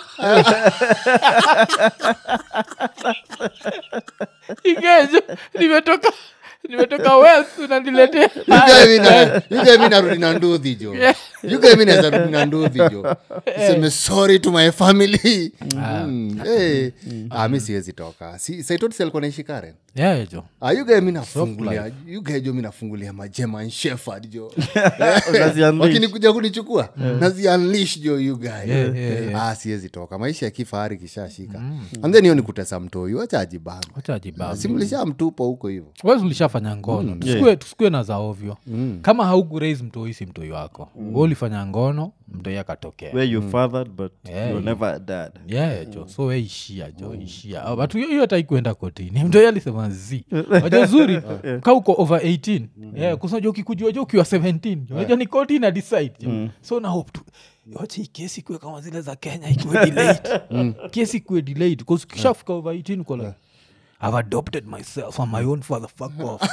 Igejo nimetoka nimetoka wealth unaniletea yugae mi narudi na nduthi jo yugae mi naeza rudi na nduthi jo seme sorry to my family. Mm. Eh. Ah, mi siwezi toka si, saitoti si alikuwa naishi Karen. Yeah jo. Ah, yugae mi nafungulia yugae jo mi nafungulia majeman shepherd jo Unazi-unleash. wakinikuja kunichukua nazi unleash jo yugae. Yeah, yeah, yeah. Ah, siwezi toka maisha ya kifahari kishashika and then hiyo ni kutesa mtoi wacha ajibanga Wacha ajibabu. simlisha mtupa huko hivyo. Wewe ulishafanya ngono. Tusikue tusikue na za ovyo. Kama haukuraise mtoi si mtoi wako. Wewe ulifanya ngono, mtoi akatokea. where you fathered but Yeah, you're never a dad. Yeah, jo. So we ishia, jo, ishia. Oh, but hiyo hiyo hata ikuenda kotini. Mtoi alisema zi. Wacha zuri, kama uko over eighteen. Yeah, kusaje ukikujua jo ukiwa seventeen. Unajua ni koti na decide. jo. So na hope tu yote hii kesi kuwe kama zile za Kenya ikuwe delayed. Kesi kuwe delayed because kishafika over eighteen uko like I've adopted myself on my own father, fuck off.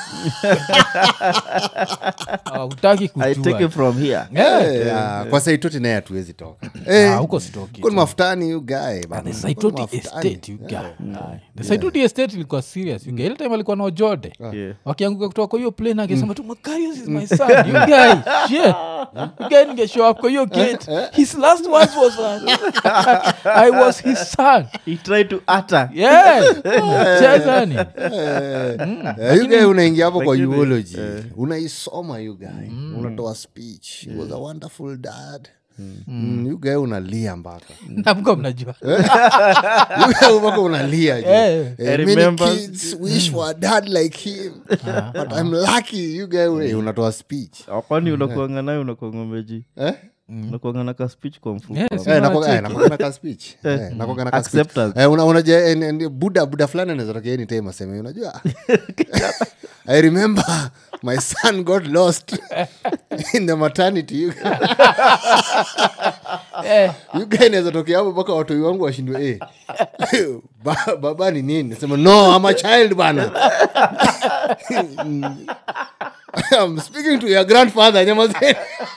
uh, utaki kujua. I take it from here. Yeah. Yeah, kwa saitoti naye hatuwezi toka. Eh, Ah, huko sitoki. kuna mafutani you guy bana. The Saitoti estate, you guy. Aye. The Saitoti estate ilikuwa serious. You guy. Ile time alikuwa na ojode. Yeah. Wakianguka kutoka kwa hiyo plane akisema tu Macarius is my son. You guy. Shit. You guy ninge show up kwa hiyo gate. His last words was uh, I was his son. He tried to utter. Yeah. Cheza ni. Eh, you guy unaingia hapo kwa eulogy. Unaisoma you guy. Unatoa speech. He was a wonderful dad. Mm, you guy unalia mpaka. Na mko mnajua. You guy mpaka unalia jo. Eh. Eh, I many remember- kids wish for a dad like him. But I'm lucky you guy una- unatoa speech. Kwani unakuanga nayo unakuanga meji Eh? unakuanga na ka speech kwa mfuko Yes. hapo. Eh, nakuwa- eh, Unacheki. nakuwa na ka speech. Eh, nakuwa na ka speech. Acceptance. Eh, una- unaja eh, eh, buda buda fulani anaweza tokea anytime aseme unajua I remember my son got lost in the maternity you Eh. you guy anaweza tokea hapo mpaka watoi wangu washindwe eh ba, baba ni nini nasema no I'm a child bana I'm speaking to your grandfather nyamazeni.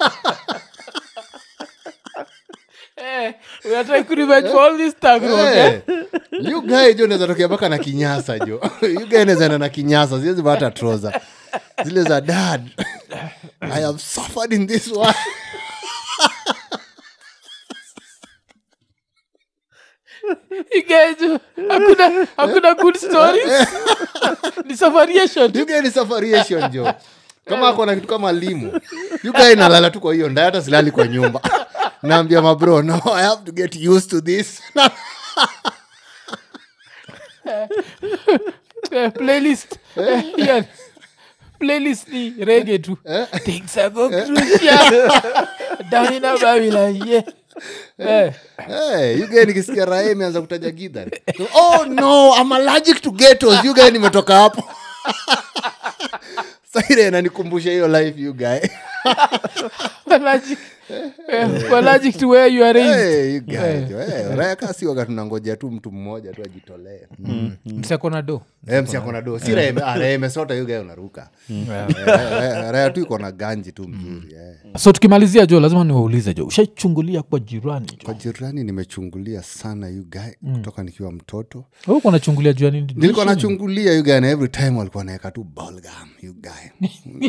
Eh, we are trying to revenge for all this time. Eh, you guy jo naweza tokea mpaka na kinyasa jo you guy naweza enda na kinyasa siwezi hata trouser zile za dad I have suffered in this world. Igejo. Hakuna hakuna good stories. Ni variation. You guy ni safariation jo kama ako na kitu kama limu you guy nalala tu kwa hiyo ndaya hata silali kwa nyumba naambia mabro no I have to get used to this. Eh, playlist. Eh, yeah. Playlist ni reggae tu. Things are go crucial. Down in a Babylon, yeah. Eh. Hey, you guy nikisikia raha imeanza kutaja gidhari. Oh no, I'm allergic to ghettos. You guy nimetoka hapo. Sasa ile inanikumbusha hiyo life you guy. Allergic. Eh, allergic to where you are raised. Hey, you guys, jo, eh, raya kasi waga tunangoja tu mtu mmoja tu ajitolee. Mm. Msakona do. Eh, msiakona do. Si raya, ah, raya mesota you guy unaruka. Eh, raya- raya tu iko na ganji tu mzuri. eh. So tukimalizia jo lazima niwaulize jo. Ushaichungulia kwa jirani jo? Kwa jirani nimechungulia sana you guy kutoka nikiwa mtoto. Wewe uko unachungulia jua nini? Nilikuwa nachungulia you guy na every time walikuwa naeka tu bubblegum you guy.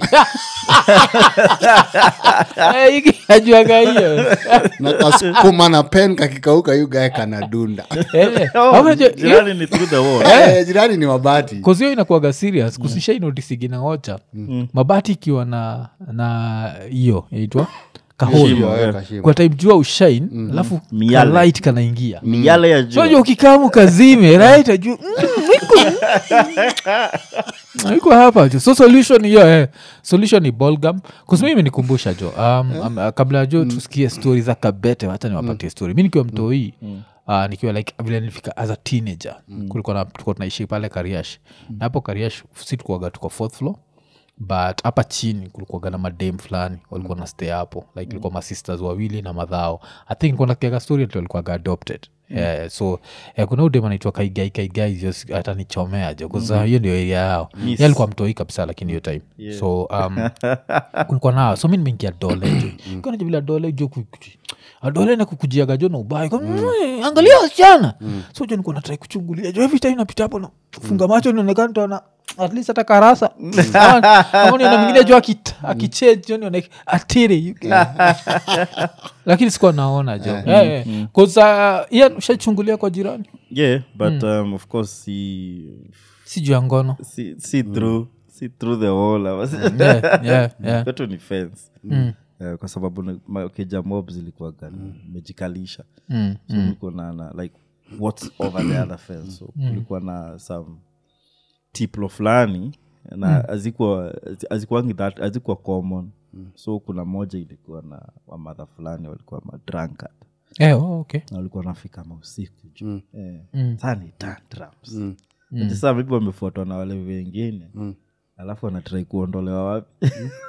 Eh, hiki ajuaga hiyo. Na kasukuma na pen kakikauka you guy kanadunda. Eh. Oh, Hapo jo. jirani ni through the wall. Eh, jirani ni mabati. Cause hiyo inakuwaga serious kusishai notice ginaocha mabati ikiwa na na hiyo inaitwa kaholi Shimo, Eh, yeah. kashimo. kwa time jua ushine alafu Miale. ka light kanaingia Miale ya so jua. jo ukikamu kazime right ajua mm, iko iko hapa jo so solution hiyo eh solution ni balgam cause mimi nikumbusha jo um, um, kabla jo tusikie story za kabete hata niwapatie story mimi nikiwa mtoi Uh, nikiwa like vile nilifika as a teenager mm. kulikuwa na tulikuwa tunaishi pale Kariash mm. na hapo Kariash si tukuaga tuko fourth floor but hapa chini kulikuwa na madem fulani walikuwa na stay hapo like ilikuwa mm. masisters wawili na madhao I think kuna kiaga story ndio walikuwa adopted mm. uh, so uh, kuna udem anaitwa Kaigai Kaigai just hata nichomea jo kwa sababu hiyo ndio area yao Yes. yeye alikuwa mtoi kabisa lakini hiyo time Yeah. so um kulikuwa nao so mimi nimeingia dole jo kuna jibila dole jo ku- adole na kukujiaga jo na ubai kwa mm. angalia wasichana mm. so jo niko natrai kuchungulia jo every time napita hapo na funga macho inaonekana tuona at least hata karasa ama ni mwingine jo akit akichange jo ni atiri lakini sikuwa naona jo eh eh cause uh, Ian ushachungulia kwa jirani Yeah, but um, of course see si juu ya ngono see, see through see through the wall. I was yeah yeah yeah kwetu ni fence. Mm. Uh, kwa sababu na- ma- keja mob zilikuwa gani mejikalisha Mm, so kulikuwa na, na like what's over the other fence so kulikuwa na some tiplo fulani na azikuwa azikuwangi that azikuwa common so kuna moja ilikuwa na wamadha fulani walikuwa madrunkard eh oh, okay na walikuwa nafika mausiku juu Mm. eh, Mm. saa ni tantrums Mm. mm. saa maybe wamefuatwa na wale wengine mm. alafu wanatrai kuondolewa wapi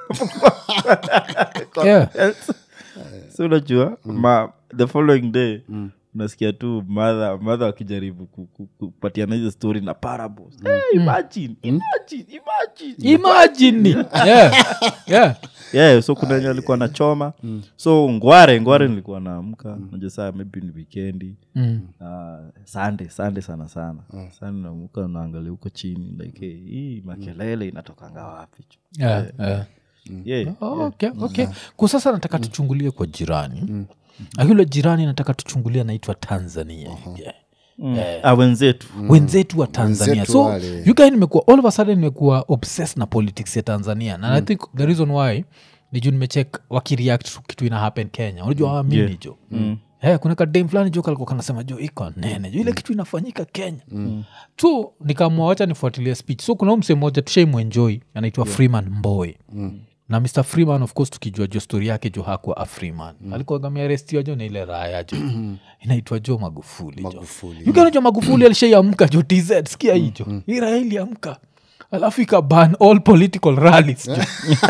yeah so unajua ma the following day unasikia tu madha madha wakijaribu ku- ku- kupatiana hizo story na parables hey, imagine imagine imagine imagine yeah yeah yeah so kuna wenye alikuwa na choma so ngware ngware nilikuwa naamka unajua saa maybe ni weekendi mm. uh, sunday sunday sana sana sana naamka unaangalia huko chini like hey, hii makelele inatokanga wapi yeah yeah yeah Oh, okay okay kwa sasa nataka tuchungulie kwa jirani akile jirani nataka tuchungulie anaitwa Tanzania yeah. ah wenzetu wenzetu wa Tanzania Wenzetu so wale. you guys nimekuwa all of a sudden nimekuwa obsessed na politics ya Tanzania na I think the reason why ni juu nimecheck wakireact to kitu ina happen Kenya unajua mm. mimi Yeah. jo mm. Eh, kuna kadem fulani jo kalikuwa kanasema jo iko nene jo ile kitu inafanyika Kenya mm. so nikaamua wacha nifuatilie speech so kuna mse mmoja tushaimwenjoy anaitwa yeah. Freeman Mbowe mm. na Mister Freeman of course tukijua jo story yake jo hakuwa a Freeman mm. alikuwa gamearestiwa jo na ile raya jo inaitwa jo Magufuli jo Magufuli. yukana jo Magufuli alishaiamka jo T Z sikia hicho mm. hii raya iliamka alafu ikaban all political rallies jo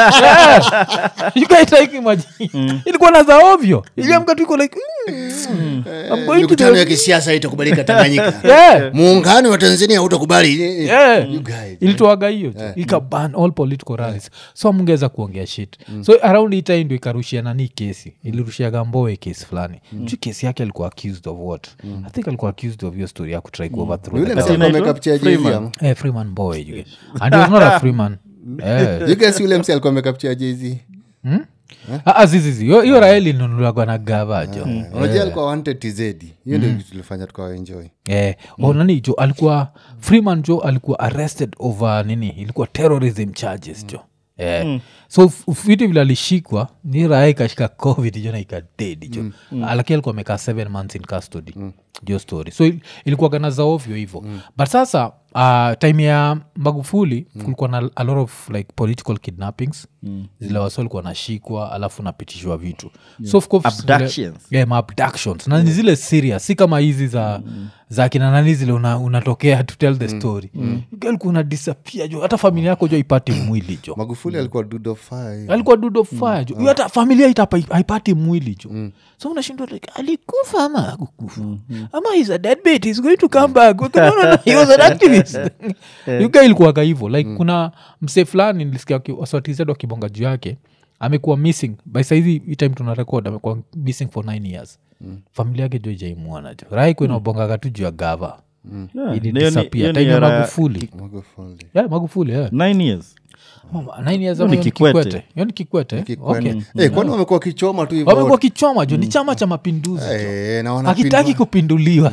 you guys like imagine ilikuwa na za ovyo iliamka tu iko like mm, I'm going to Mikutano ya the kisiasa itakubalika Tanganyika. yeah Muungano wa Tanzania hautakubali. yeah You guys. ilitoaga hiyo yeah. ikaban all political rallies so amungeza kuongea shit so around hii time ndio ikarushia nani kesi ilirushia Gamboe kesi fulani mm. juu kesi yake alikuwa accused of what I think alikuwa accused of your story ya kutry ku overthrow Yule the msema government. Inaitwa amekaptia Freeman. Jay-Z. eh Freeman Boy you get and he was not a Freeman eh You guys yule msema alikuwa amekaptia Jay-Z. ah azizi hiyo hiyo Raeli nunulwa na gavajo Unajua alikuwa wanted T Z. Hiyo ndio kitu tulifanya tukawa enjoy. eh oh nani jo alikuwa Freeman jo alikuwa arrested over nini ilikuwa terrorism charges jo eh mm. so f- vitu vile alishikwa ni raia ikashika covid jo na ikadedi jo mm. lakini alikuwa amekaa seven months in custody mm. jo story so il, ilikuwa gana za ovyo hivyo mm. but sasa uh, time ya Magufuli mm. kulikuwa na a lot of like political kidnappings mm. zile wasi walikuwa nashikwa alafu napitishwa vitu yeah. so of course Abductions. zile, yeah, ma abductions na ni zile serious si kama hizi za mm. za kina nani zile una, unatokea to tell the story mm. mm. kuna disappear jo hata familia yako jo ipati mwili jo Magufuli alikuwa dude of fire alikuwa dude of fire jo. Hata familia itapa haipati mwili jo. Mm. So unashindwa like alikufa ama hakukufa. Mm-hmm. Ama he's a deadbeat, he's going to come back. No, no, no, he was an activist. You guy ilikuwa hivyo like mm. kuna mse fulani nilisikia waswatiza do kibonga juu yake amekuwa missing by saizi hii time tuna record amekuwa missing for nine years. Mm. Familia yake jo haijamuona jo. Rai kwenda bonga katu juu ya gava. Mm. Yeah, ili disappear time ya Magufuli. Magufuli. Yeah, Magufuli yeah. nine years. Mama, nine years ni Kikwete. Hiyo ni Kikwete. Okay. Eh, kwani wamekuwa kichoma tu hivyo? Wamekuwa kichoma jo, ni chama cha mapinduzi jo. Eh, na hakitaki kupinduliwa.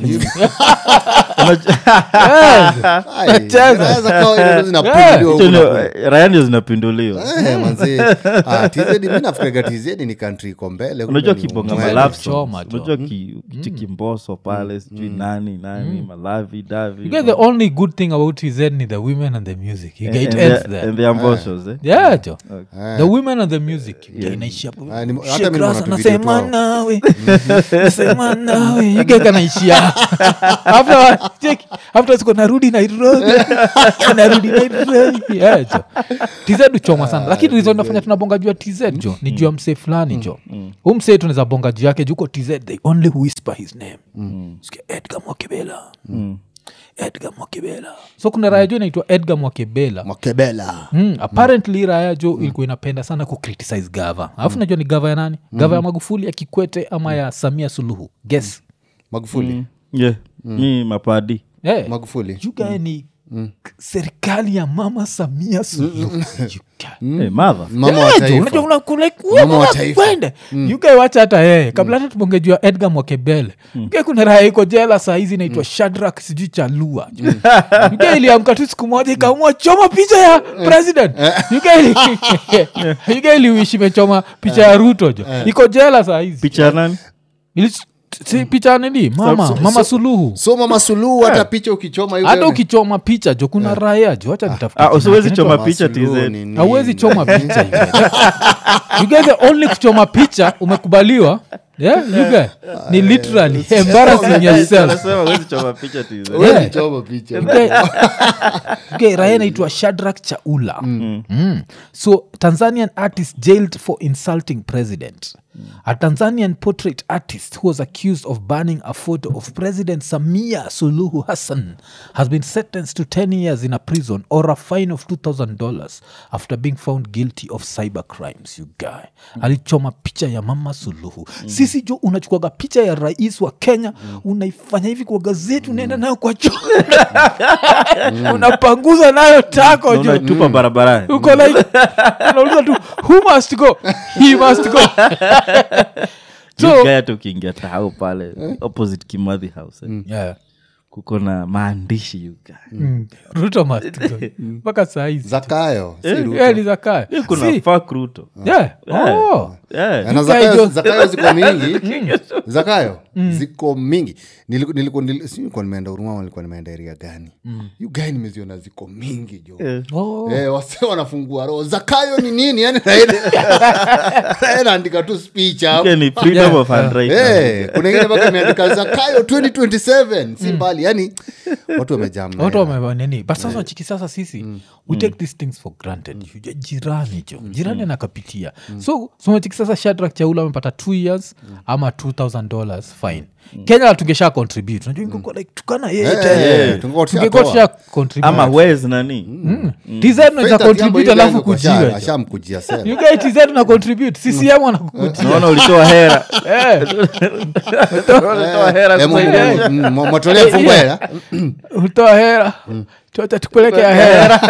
Raya ndio zinapinduliwa. Eh, manzi. Ah, T Z mimi nafikiri T Z ni country iko mbele. Unajua kibonga Malavi. Unajua Kimboso pale, sijui nani nani Malavi, Davi. You get the only good thing about T Z ni the women and the music. You get ends there. And the ambassadors, eh? Yeah, jo. The women and the music. Inaishia hapo. Hata mimi naona nasema nawe. Nasema nawe. You get kanaishia. After check after siko narudi Nairobi. Narudi Nairobi. Yeah, jo. T Z uchoma sana. Lakini reason nafanya tunabonga juu ya T Z jo. Ni juu ya mse fulani jo. Huyu mse tunaweza bonga juu yake juko T Z they only whisper his name. Sikia Edgar Mwakibela. Edgar Mwakibela. So kuna raya jo inaitwa Edgar Mwakibela. Mwakibela. Mm, apparently raya jo mm. ilikuwa inapenda sana ku criticize gava. Alafu mm. najua ni gava ya nani? Mm. Gava ya Magufuli, ya Kikwete ama ya Samia Suluhu. Guess. Magufuli. Mm. Yeah. Mm. Ni mapadi. Yeah. Magufuli. Juga mm. ni mm. serikali ya mama Samia Suluhu. Mm. Hey, mother. Mama yeah, wa taifa. Unajua unakula mama wa taifa. Mm. Yuka wacha hata yeye. Kabla hata tubongejua Edgar Mwakibela. Mm. Yuka kuna raha iko jela saa hizi inaitwa mm. Shadrack sijui Chalua. Mm. Yuka iliamka tu siku moja ikaamua choma picha ya president. Yuka ili Yuka ili wishi mechoma picha ya Ruto jo. Iko jela saa hizi. Picha nani? Ili si picha nini mama so, so, mama Suluhu so mama Suluhu hata yeah. picha ukichoma hiyo hata ukichoma picha jo kuna yeah. raya jo acha nitafuta ah usiwezi choma picha T Z hauwezi choma picha hiyo you guys are only kuchoma picha umekubaliwa yeah you guys ni literally embarrassing yourself nasema uwezi choma picha T Z uwezi choma picha okay raya inaitwa Shadrack Chaula mm. Mm. So Tanzanian artist jailed for insulting president. A Tanzanian portrait artist who was accused of burning a photo of President Samia Suluhu Hassan has been sentenced to ten years in a prison or a fine of two thousand dollars after being found guilty of cyber crimes. You guy. Mm. Alichoma picha ya mama Suluhu. Mm. Sisi jo unachukuaga picha ya rais wa Kenya, mm. unaifanya hivi kwa gazeti, unaenda nayo kwa choo. Mm. Unapanguza nayo tako jo. Unatupa barabarani. Uko like, unauliza tu, who must go? He must go. So gaya tukiingia tahau pale opposite Kimathi House eh? Mm. Yeah. Kuko na maandishi yuka mm. Ruto must go mpaka saa hizi Zakayo si eh, Ruto yeah, ni Zakayo yeah, kuna si. Fuck Ruto yeah, yeah. Oh yeah. Na Zakayo, Zakayo ziko mingi Zakayo mm. ziko mingi nilikuwa nilikuwa nilikuwa nimeenda Huruma nilikuwa nimeenda area gani mm. you guy nimeziona ziko mingi jo yeah. Oh. Eh wase wanafungua roho Zakayo ni nini yani raida andika tu speech hapo yeah, ni freedom yeah. of handwriting eh kuna ingine mpaka imeandika Zakayo twenty twenty-seven si mbali yani watu wamejam watu wame nini but sasa chiki sasa sisi mm. we take these things for granted mm. jirani jo jirani anakapitia mm. so so chiki sasa Shadrack Chaula amepata two years mm. ama two thousand dollars fine mm. Kenya tungesha contribute unajua ingekuwa like tukana yeye tena tungekuwa contribute ama wezi nani mm. mm. T Z unaweza contribute alafu kujiwe ashamkujia sasa you guys T Z una contribute C C M wanakukujia naona ulitoa hera eh ulitoa hera motolea fungu hela ulitoa hera tuacha tupeleke hera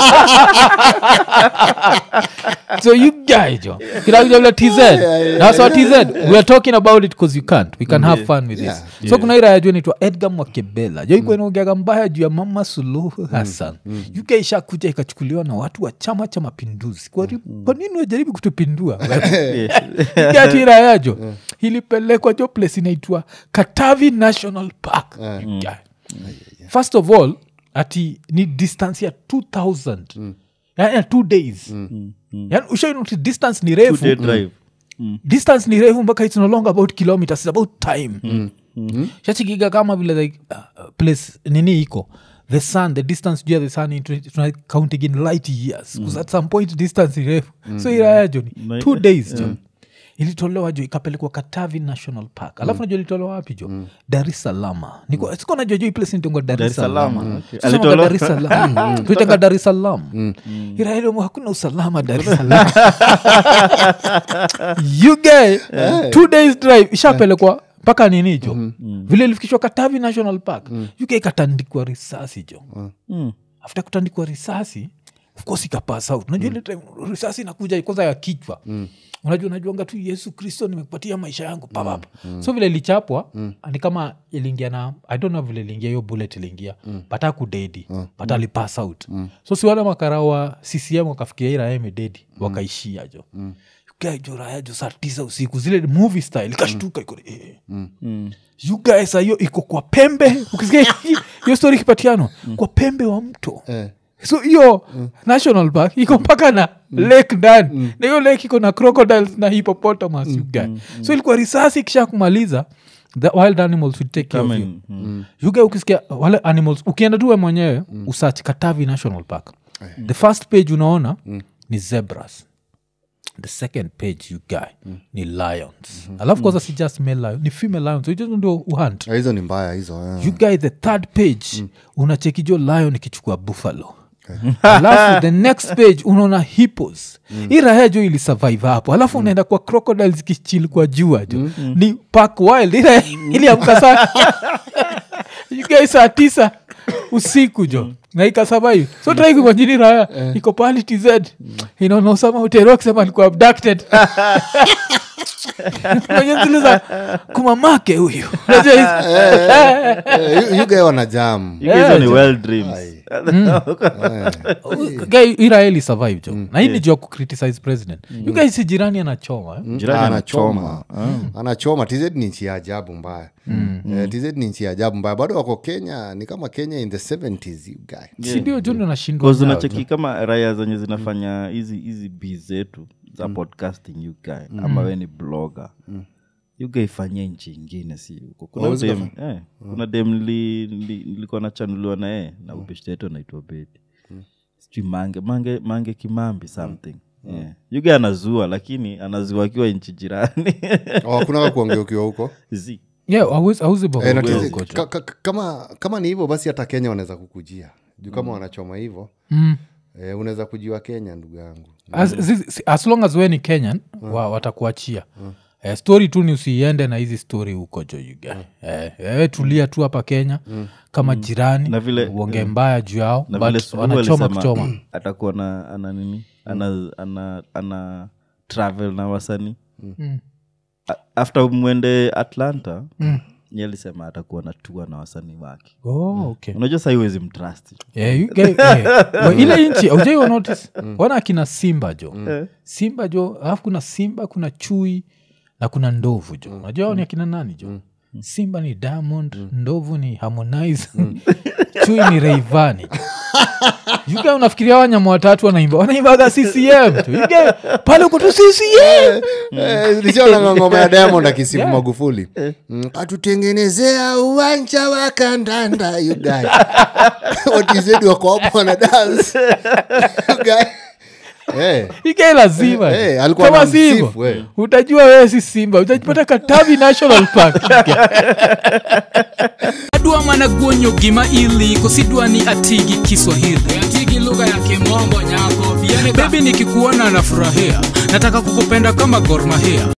so you guys jo kila kila T Z na so T Z we are talking about it because you can't we can yeah. have fun with yeah. this yeah. So kuna ira yajua inaitwa Edgar Mwakibela jo iko inaongea mbaya juu ya mama Suluhu Hassan mm. mm. U K isha kuja ikachukuliwa na watu wa chama cha mapinduzi kwa mm. kwa nini wajaribu kutupindua ya ira yajo yeah. ilipelekwa jo place inaitwa Katavi National Park yeah. mm. yeah. First of all ati ni distance ya two thousand mm. ya two days mm. Mm. Yani ushauri distance ni refu two day drive mm. distance ni refu mpaka it's no longer about kilometers, it's about time mm. Mm. Shachikiga kama vile like uh, place nini iko the sun the distance juu ya the sun in tuna counting in light years because mm. at some point distance is refu mm. so iraya jo ni two days jo yeah. ilitolewa jo ikapelekwa Katavi National Park alafu mm. najua ilitolewa wapi jo mm. Dar es Salaam niko mm. siko najua jo place nitengwa Dar es Salaam mm. okay. alitolewa Dar es Salaam tuitenga Dar es Salaam mm. iraya ile hakuna usalama Dar es Salaam you guys yeah. two days drive ishapelekwa mpaka nini jo mm-hmm. vile ilifikishwa Katavi National Park mm. U K ikatandikwa risasi jo mm. after kutandikwa risasi of course ikapass out unajua ile time risasi inakuja kwanza ya kichwa mm. unajua unajuanga tu Yesu Kristo nimekupatia maisha yangu papapa mm. so vile ilichapwa mm. ni kama iliingia na I don't know vile iliingia hiyo bullet iliingia mm. pata kudedi mm. pata ali pass out mm. so si wale makarao C C M wakafikia ira yeye dedi mm. wakaishia jo mm. Guy joraya jo saa tisa usiku zile movie style ikashtuka iko eh mm. mm. you guys hiyo iko kwa pembe ukisikia hiyo story kipatiano mm. kwa pembe wa mto eh. so hiyo mm. National Park iko mpaka na mm. lake ndani mm. na hiyo lake iko na crocodiles na hippopotamus mm. you guys mm. so ilikuwa risasi kisha kumaliza the wild animals would take care of you mm. you guys ukisikia wale animals ukienda tu wewe mwenyewe mm. usearch Katavi National Park mm. the first page unaona mm. ni zebras the second page you guy mm. ni lions mm-hmm. alafu kwanza mm. si just male lion ni female lions so hizo ndio uhunt hizo ni mbaya hizo yeah. you guy the third page mm. unachekijo lion ikichukua buffalo okay. alafu the next page unaona hippos mm. ira jo ili survive hapo alafu mm. unaenda kwa crocodiles kichili kwa jua jo mm-hmm. ni park wild ila ili amka sana you guys saa tisa usiku jo mm. na ikasurvive so try kuimagine raya uh. iko pali T Z mm. inaona sama utero kusema alikuwa abducted unajua kuma make huyo you guy wana jam you guys are well dreams guy Israeli survive jo mm. na hii ni jo ku criticize president mm. you guys si jirani anachoma mm. jirani anachoma mm. anachoma T Z ni nchi ya ajabu mbaya mm. uh, T Z ni nchi ya ajabu mbaya bado wako Kenya ni kama Kenya in the seventies you guy yeah. si ndio jondo nashindwa cause unacheki kama raya zenye zinafanya hizi hizi biz zetu za mm. podcasting you guy mm. ama wewe ni blogger mm. you guy fanye nchi nyingine si huko kuna oh, dem eh mm. kuna dem nilikuwa na chanuliwa na yeye na ubeshteto naitwa Beti mm. sijui mange mange mange Kimambi something mm. yeah you guy anazua lakini anazua akiwa nchi jirani oh kuna kuongea ukiwa huko zi yeah always always eh, ka, ka, kama kama ni hivyo basi hata Kenya wanaweza kukujia juu kama mm. wanachoma hivyo mm. eh unaweza kujiwa Kenya ndugu yangu as, as, as long as we ni Kenyan mm. wa, watakuachia mm. eh, story tu ni usiende na hizi story huko jo you guy mm. eh, eh tulia tu hapa Kenya mm. kama jirani na vile uonge mbaya juu yao but wanachoma kuchoma atakuwa na ana nini ana ana ana travel na wasanii mm. after mwende Atlanta mm. nilisema atakuwa na tour na wasanii wake oh okay unajua sasa hiwezi mtrust yeah you guys yeah. ile inchi unajua notice mm. wana kina Simba jo mm. Simba jo alafu kuna Simba kuna Chui na kuna Ndovu jo unajua mm. ni akina nani jo mm. Simba ni Diamond mm. Ndovu ni Harmonize mm. Chui ni Rayvanny you guys unafikiria wanyama watatu wanaimba wanaimba C C M tu you guys pale uko tu C C M eh niliona ngoma ya Diamond akisifu Magufuli atutengenezea uwanja wa kandanda you guys what is it wako hapo na dance you guys eh ike lazima eh alikuwa kama Simba utajua wewe si Simba utajipata Katavi National Park adua mana guonyo gima ili kusidwa ni atigi Kiswahili atigi lugha ya Kimongo nyako baby nikikuona nafurahia nataka kukupenda kama Gor Mahia